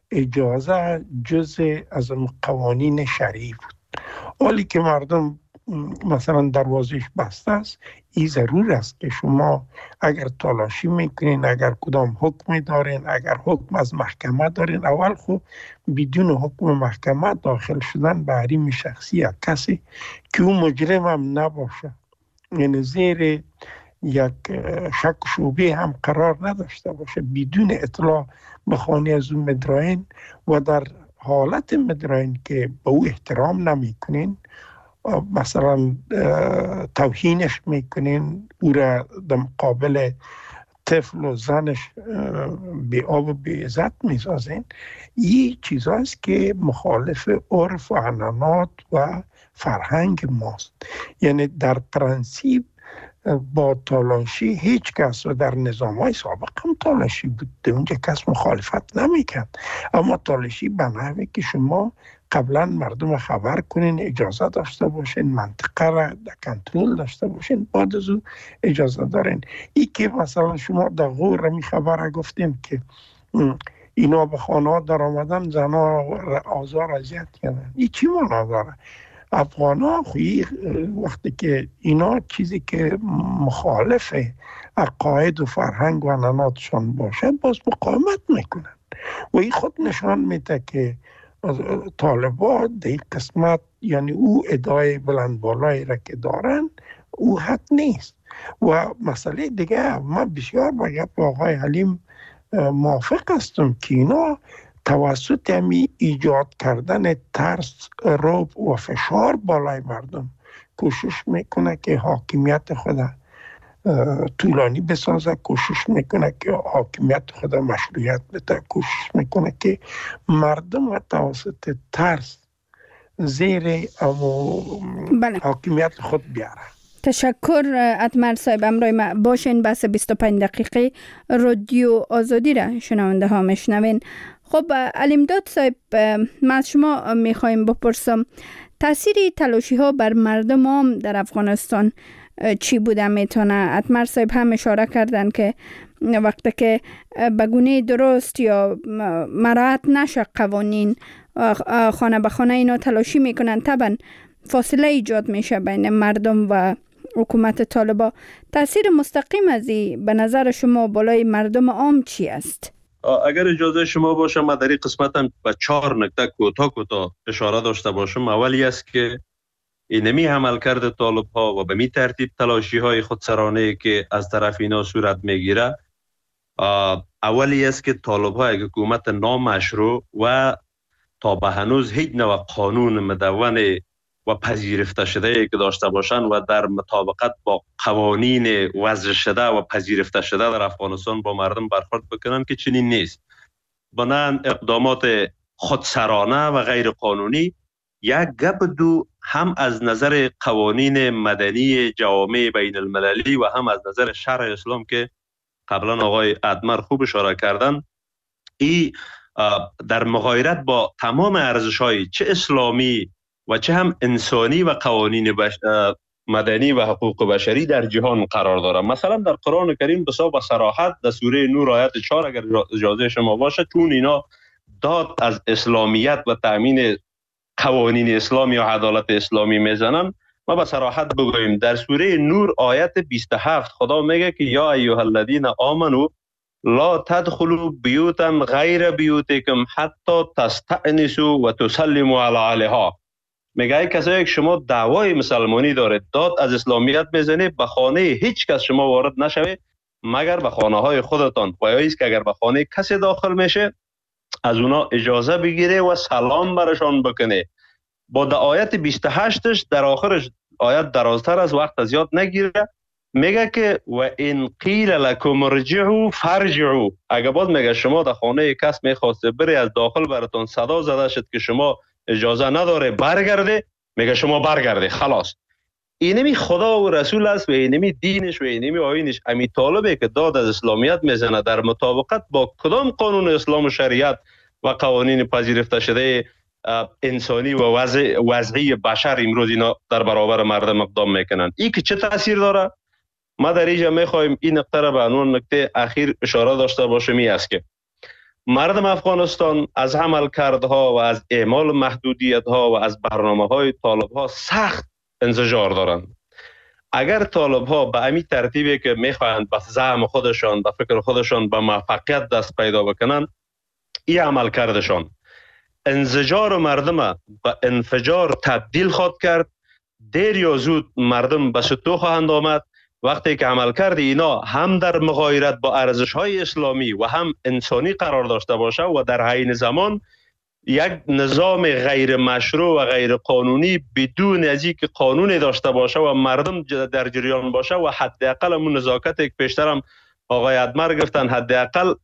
اجازه جزء از قوانین شرعی بود. حالی که مردم مثلا دروازش بسته است، این ضرور است که شما اگر تلاشی میکنین، اگر کدام حکمی دارین، اگر حکم از محکمه دارین، اول خوب بدون حکم محکمه داخل شدن به حریم شخصی کسی که اون مجرم هم نباشه، یعنی زیر یک شک شبهه هم قرار نداشته باشه، بدون اطلاع به خانه از اون مدرعین و در حالت مدرعین که به او احترام نمیکنین، مثلا توهینش میکنین، او را در مقابل طفل و زنش بی آب و بی عزت میسازین، این چیز هست که مخالف عرف و عنعنات و فرهنگ ماست. یعنی در پرنسیپ با تالاشی هیچ کس، و در نظام های سابق هم تالاشی بود، اونجا کس مخالفت نمیکرد، اما تالاشی به نحوی که شما قبلا مردم خبر کنین، اجازه داشته باشین، منطقه را در کنترل داشته باشین، بعد از او اجازه دارین. ای که مثلا شما در غور می خبر گفتین که اینا به خانه در آمدن زنها آزار اذیت کردن، این چی معنا داره؟ افغان ها خوی وقتی که اینا چیزی که مخالف عقاید و فرهنگ و عنعناتشان باشه باز مقاومت میکنن و این خود نشان میده که طالبان در این قسمت، یعنی او ادعای بلند بالایی را که دارن او حق نیست. و مسئله دیگه، من بسیار با گپ آقای حلیم موافق هستم که اینا توسط همی ایجاد کردن ترس، رعب و فشار بالای مردم کوشش میکنه که حاکمیت خود طولانی بسازه، کوشش میکنه که حاکمیت خود مشروعیت بده، کوشش میکنه که مردم توسط ترس زیر بله. حاکمیت خود بیاره. تشکر اتمر صاحب. امروی ما باشین. بس بیست و پنج دقیقه رادیو آزادی را شنونده ها میشنوین. خب علیمداد صاحب، من از شما میخوایم بپرسم تاثیر تلاشی ها بر مردم عام در افغانستان چی بوده میتونه؟ اتمر صاحب هم اشاره کردن که وقتی که بگونه درست یا مراعات نشه قوانین، خانه به خانه اینا تلاشی میکنن، طبعا فاصله ایجاد میشه بین مردم و حکومت طالبان. تاثیر مستقیم از این به نظر شما بالای مردم عام چی است؟ اگر اجازه شما باشه من در این قسمت هم به چهار نکته کوتاه کوتاه اشاره داشته باشم. اولی است که اینمی عمل کرده طالب ها و به می ترتیب تلاشی های خودسرانه که از طرف اینا صورت میگیره، اولی است که طالب ها یک حکومت نامشروع و تا به هنوز هیچ نوع قانون مدون و پذیرفته شده که داشته باشند و در مطابقت با قوانین وضع شده و پذیرفته شده در افغانستان با مردم برخورد بکنن که چنین نیست. بنابراین اقدامات خودسرانه و غیر قانونی یک گپ دو هم از نظر قوانین مدنی جوامع بین المللی و هم از نظر شرع اسلام که قبلا آقای ادمر خوب اشاره کردن، ای در مغایرت با تمام ارزش‌های چه اسلامی و چه هم انسانی و قوانین بش... مدنی و حقوق بشری در جهان قرار داره. مثلا در قرآن کریم بسا با صراحت در سوره نور آیت چهار اگر اجازه شما باشه، چون اینا داد از اسلامیت و تأمین قوانین اسلامی و عدالت اسلامی میزنن، ما به صراحت بگوییم در سوره نور آیت بیست و هفت خدا میگه که یا ایها الذین آمنوا لا تدخلوا بیوتا غیر بیوتکم حتی تستأنسوا و تسلموا علی اهلها. میگه ای کسایی که شما دعوای مسلمانی دارید، داد از اسلامیت میزنید، به خانه هیچ کس شما وارد نشوید مگر به خانه های خودتان، و یا ایست که اگر به خانه کسی داخل میشه از اونا اجازه بگیره و سلام برشان بکنه. با د آیت بیست و هشتش در آخرش آیت درازتر از وقت زیاد نگیره، میگه که و ان قیل لکم ارجعوا فارجعوا. اگر باز میگه شما در خانه کس میخواسته بری، از داخل براتون صدا زده شد که شما اجازه نداره برگرده، میگه شما برگرده خلاص. اینمی خدا و رسول است و اینمی دینش و اینمی آیینش. امی طالبه که داد از اسلامیت میزنه در مطابقت با کدام قانون اسلام و شریعت و قوانین پذیرفته شده انسانی و وضع وضعی بشر امروز اینا در برابر مردم اقدام میکنن، این که چه تاثیر داره؟ ما در اینجا میخوایم این نقطه را به عنوان نکته اخیر اشاره داشته باشیم، این است که مردم افغانستان از عملکردها و از اعمال محدودیت‌ها و از برنامه‌های طالب‌ها سخت انزجار دارند. اگر طالب‌ها به همین ترتیبی که میخواهند به زعم خودشان، به فکر خودشان به موفقیت دست پیدا بکنند، این عملکردشان انزجار مردم به انفجار تبدیل خواهد کرد. دیر یا زود مردم به ستو خواهند آمد وقتی که عملکرد اینا هم در مغایرت با ارزش‌های اسلامی و هم انسانی قرار داشته باشه و در عین زمان یک نظام غیر مشروع و غیر قانونی بدون از اینکه قانونی داشته باشه و مردم در جریان باشه و حداقل همون نزاکتی که پیشترم آقای ادمر گفتن، حداقل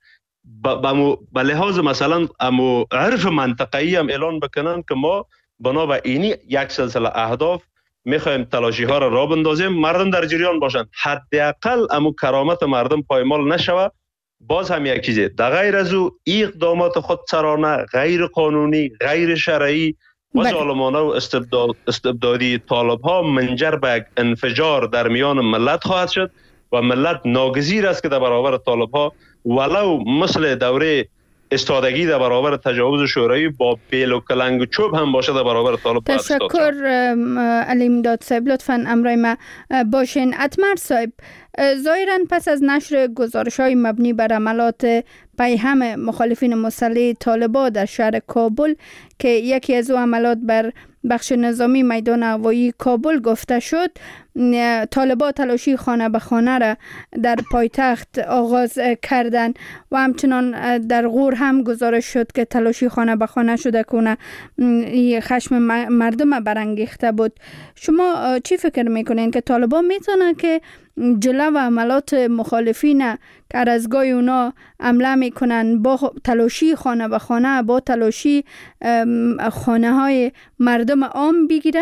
به لحاظ مثلا امو عرف منطقه‌ای هم اعلان بکنن که ما بنا به اینی یک سلسله اهداف میخوایم تلاشی ها را را بندازیم، مردم در جریان باشند، حداقل امو کرامت مردم پایمال نشوه. باز هم یک چیزه در غیر از او اقدامات خودسرانه، غیر قانونی، غیر شرعی و ظالمانه و استبداد استبدادی طالب ها منجر به یک انفجار در میان ملت خواهد شد و ملت ناگزیر است که در برابر طالب ها ولو مثل دوره استادگی در برابر تجاوز شوروی با بیل و کلنگ و چوب هم باشه در برابر طالب. تشکر علی امداد صاحب، لطفاً امرای ما باشین. اتمر صاحب، ظاهراً پس از نشر گزارش‌های مبنی بر عملات پیهم مخالفین مسلح طالبان در شهر کابل که یکی از او عملات بر بخش نظامی میدان هوایی کابل گفته شد، طالبان تلاشی خانه به خانه را در پایتخت آغاز کردند و همچنان در غور هم گزارش شد که تلاشی خانه به خانه شده کنه خشم مردم برانگیخته بود. شما چی فکر میکنین که طالبان میتونه که جلو و عملات مخالفین که از گاهی اونا عمله میکنن با تلاشی خانه به خانه، با تلاشی خانه های مردم عام بگیرن؟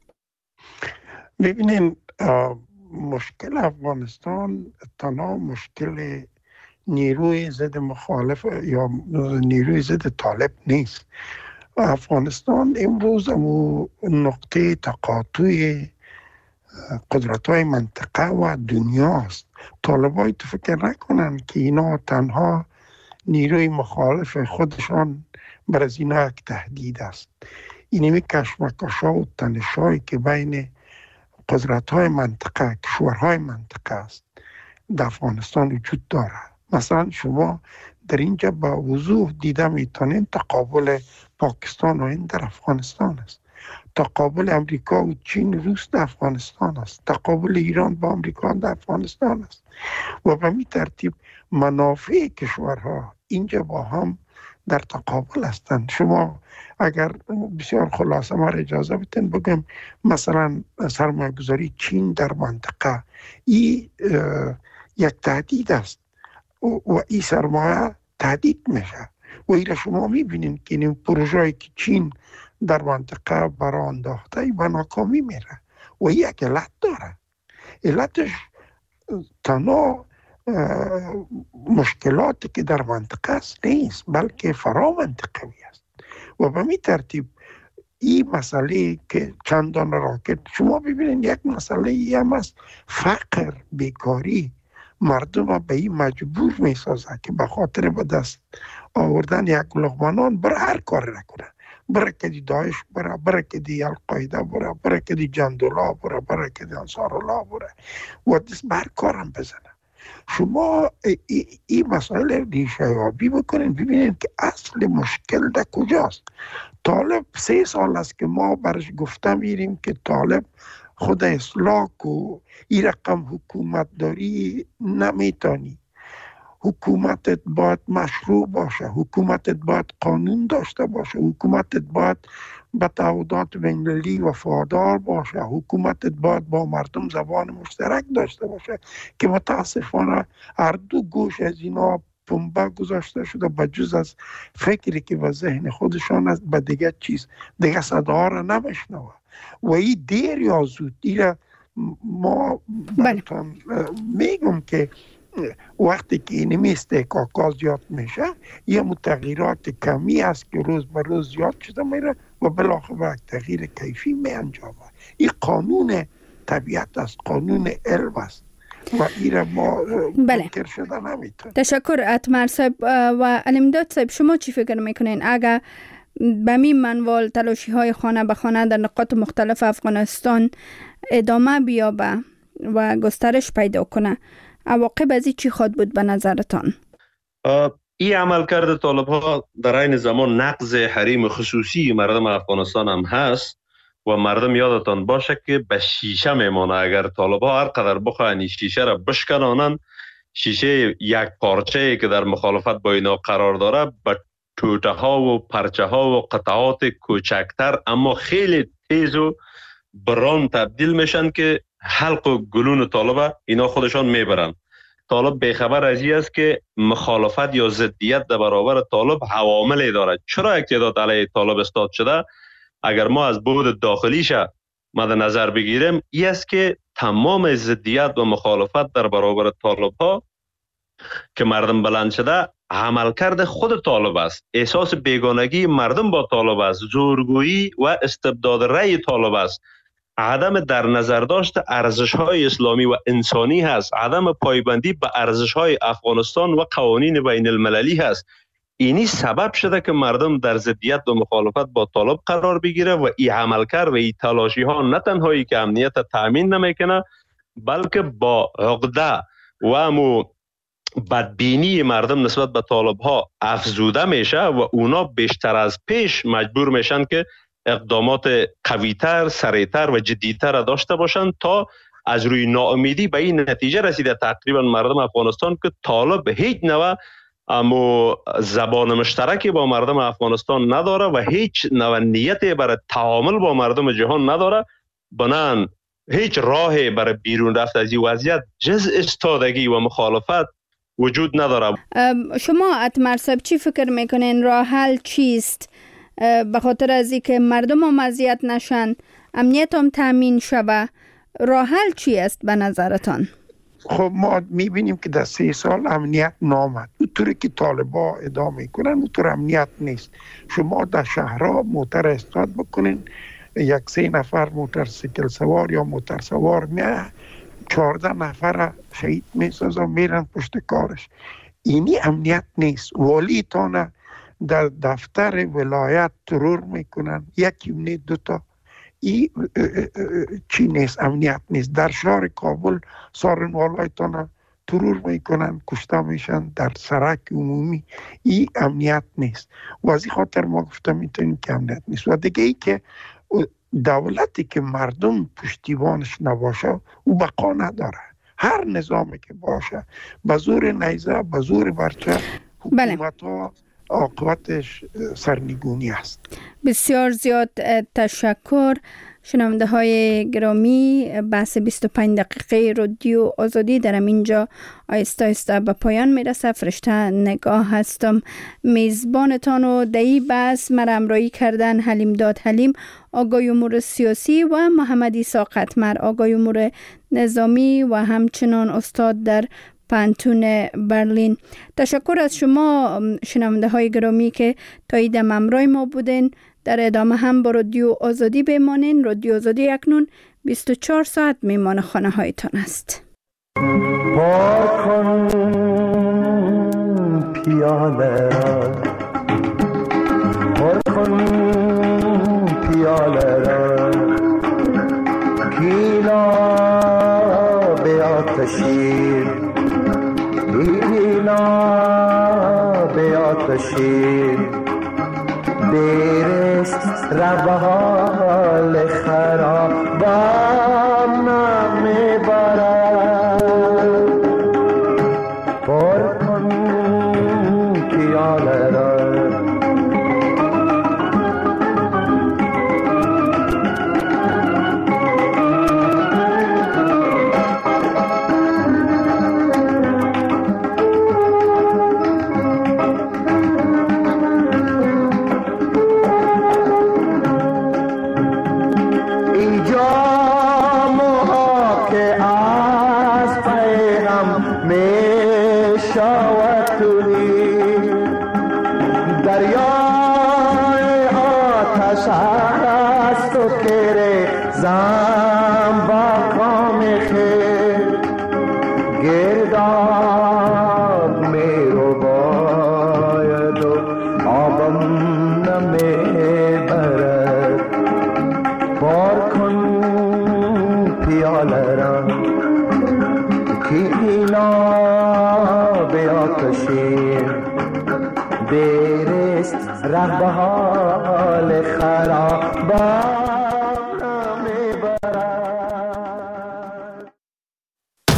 ببینین، مشکل افغانستان تنها مشکل نیروی ضد مخالف یا نیروی ضد طالب نیست. افغانستان امروز امو نقطه تقاطع قدرت های منطقه و دنیاست. طالبای تو فکر نکنن که اینا تنها نیروی مخالف خودشان بر از اینا یک تهدید است. اینمی کشمکش‌ها و تنش‌هایی که بین قدرت های منطقه، کشورهای منطقه است در افغانستان وجود داره. مثلا شما در اینجا با وضوح دیده میتونین تقابل پاکستان و هند در افغانستان است، تقابل امریکا و چین و روس در افغانستان است، تقابل ایران با امریکا در افغانستان است و به می ترتیب منافع کشورها اینجا با هم در تقابل هستند. شما اگر بسیار خلاصه ما اجازه بدین بگم مثلا سرمایه‌گذاری چین در منطقه این یک تهدید است و این سرمایه تهدید میشه و این شما میبینین که این پروژه‌ای که چین در منطقه برای انداخته به ناکامی میره و یک علت داره. علتش تنها مشکلاتی که در منطقه است نیست، بلکه فرا منطقوی است و به می ترتیب این مسئله که چندان راکت شما ببینید یک مسئله ای هم است، فقر، بیکاری مردم به این مجبور می سازه که به خاطر به دست آوردن یک لقمه نان بر هر کار نکنن. برکدی داعش بره، برکدی القاعده بره، برکدی جندولا بره، برکدی انصارالله بره و دست بر کارم بزنه. شما این ای مسائل ریشه یابی بکنین، ببینین که اصل مشکل در کجاست. طالب سه سال است که ما برش گفته میریم که طالب خود اصلاح و این رقم حکومت داری نمیتانی. حکومتت باید مشروع باشه، حکومتت باید قانون داشته باشه، حکومتت باید به تعهدات بین‌المللی وفادار باشه، حکومتت باید با مردم زبان مشترک داشته باشه که متاسفانه هر دو گوش از اینا پنبه گذاشته شده به جز از فکری که به ذهن خودشان است به دیگه چیز دیگه صدا را نمیشنوه و این دیر یا زود دیره. ما براتون میگم که وقتی که اینمی استحقاقات زیاد میشه یه متغیرات کمی است که روز به روز زیاد شده میره و بالاخره تغییر کیفی می انجامه. این قانون طبیعت است، قانون علم است و این ما منکر شده نمیتونه. تشکر اتمر صاحب. و علمداد صاحب شما چی فکر میکنین اگر به می منوال تلاشی های خانه به خانه در نقاط مختلف افغانستان ادامه بیابه و گسترش پیدا کنه، عواقب از چی خواهد بود به نظرتان؟ این عملکرد طالب ها در این زمان نقض حریم خصوصی مردم افغانستان هم هست و مردم یادتان باشه که به شیشه میمانه. اگر طالب ها هر قدر بخواهند شیشه را بشکنانند، شیشه یک پارچه که در مخالفت با اینا قرار داره به توته ها و پرچه ها و قطعات کوچکتر اما خیلی تیز و بران تبدیل میشن که حلق و گلون طالب اینا خودشان میبرن. طالب بیخبر از این است که مخالفت یا ضدیت در برابر طالب عواملی دارد. چرا یک تعداد علیه طالب استاد شده؟ اگر ما از بعد داخلیش مد نظر بگیریم، این است که تمام ضدیت و مخالفت در برابر طالب ها که مردم بلند شده عملکرد خود طالب است. احساس بیگانگی مردم با طالب است، زورگویی و استبداد رأی طالب است، عدم در نظر داشت ارزش‌های اسلامی و انسانی هست، عدم پایبندی به ارزش‌های افغانستان و قوانین بین المللی هست. اینی سبب شده که مردم در ضدیت و مخالفت با طالب قرار بگیره و این عملکرد و این تلاشی ها نه تنهایی که امنیت تامین نمیکنه بلکه با عقده و امو بدبینی مردم نسبت به طالب ها افزوده میشه و اونا بیشتر از پیش مجبور میشن که اقدامات قویتر، سریعتر و جدیتر داشته باشند تا از روی ناامیدی به این نتیجه رسیده تقریبا مردم افغانستان که طالب هیچ نوع اما زبان مشترکی با مردم افغانستان نداره و هیچ نوع نیتی برای تعامل با مردم جهان نداره، بنان هیچ راهی برای بیرون رفت از این وضعیت جز استادگی و مخالفت وجود نداره. شما اتمر صاحب چی فکر میکنین راه حل چیست؟ به خاطر از اینکه مردم هم اذیت نشن، امنیت هم تامین شوه، راه حل چی است به نظرتان؟ خب ما میبینیم که در سه سال امنیت نامد. اونطوری که طالبا ادامه کنن اونطور امنیت نیست. شما در شهرها موتر استاد بکنین، یک سه نفر موتر سیکل سوار یا موتر سوار میه چارده نفر شهید میسازن میرن پشت کارش. اینی امنیت نیست. والی تانه در دفتر ولایت ترور میکنن، یکی نه دوتا، این چی نیست؟ امنیت نیست. در شهر کابل سارن والایتان ترور میکنن، کشته میشن در سرک عمومی، این امنیت نیست. و از این خاطر ما گفته میتونیم که امنیت نیست. و دیگه ای که دولتی که مردم پشتیبانش نباشه او بقا نداره. هر نظامی که باشه به زور نیزه، به زور برچه، حکومت ها عاقبتش سرنگونی است. بسیار زیاد تشکر. شنونده های گرامی، بحث بیست و پنج دقیقه رادیو آزادی در اینجا آیسته آیسته به پایان میرسه. فرشته نگاه هستم، میزبانتان و در این بحث مرا همراهی کردن حلیمداد حلیم، آقای امور سیاسی، و محمد عیسی قطمر، آقای امور نظامی و همچنان استاد در پانتون برلین. تشکر از شما شنونده های گرامی که تا ایدم همراه ما بودین. در ادامه هم با رادیو آزادی بمانین. رادیو آزادی اکنون بیست و چهار ساعت میمان خانه هایتان است. پاکن پیاله را پاکن آتشین اینا به آتشین دیرست رب حال خرابم نمیبرد پر کن پیاله را دیرست رب حال خراب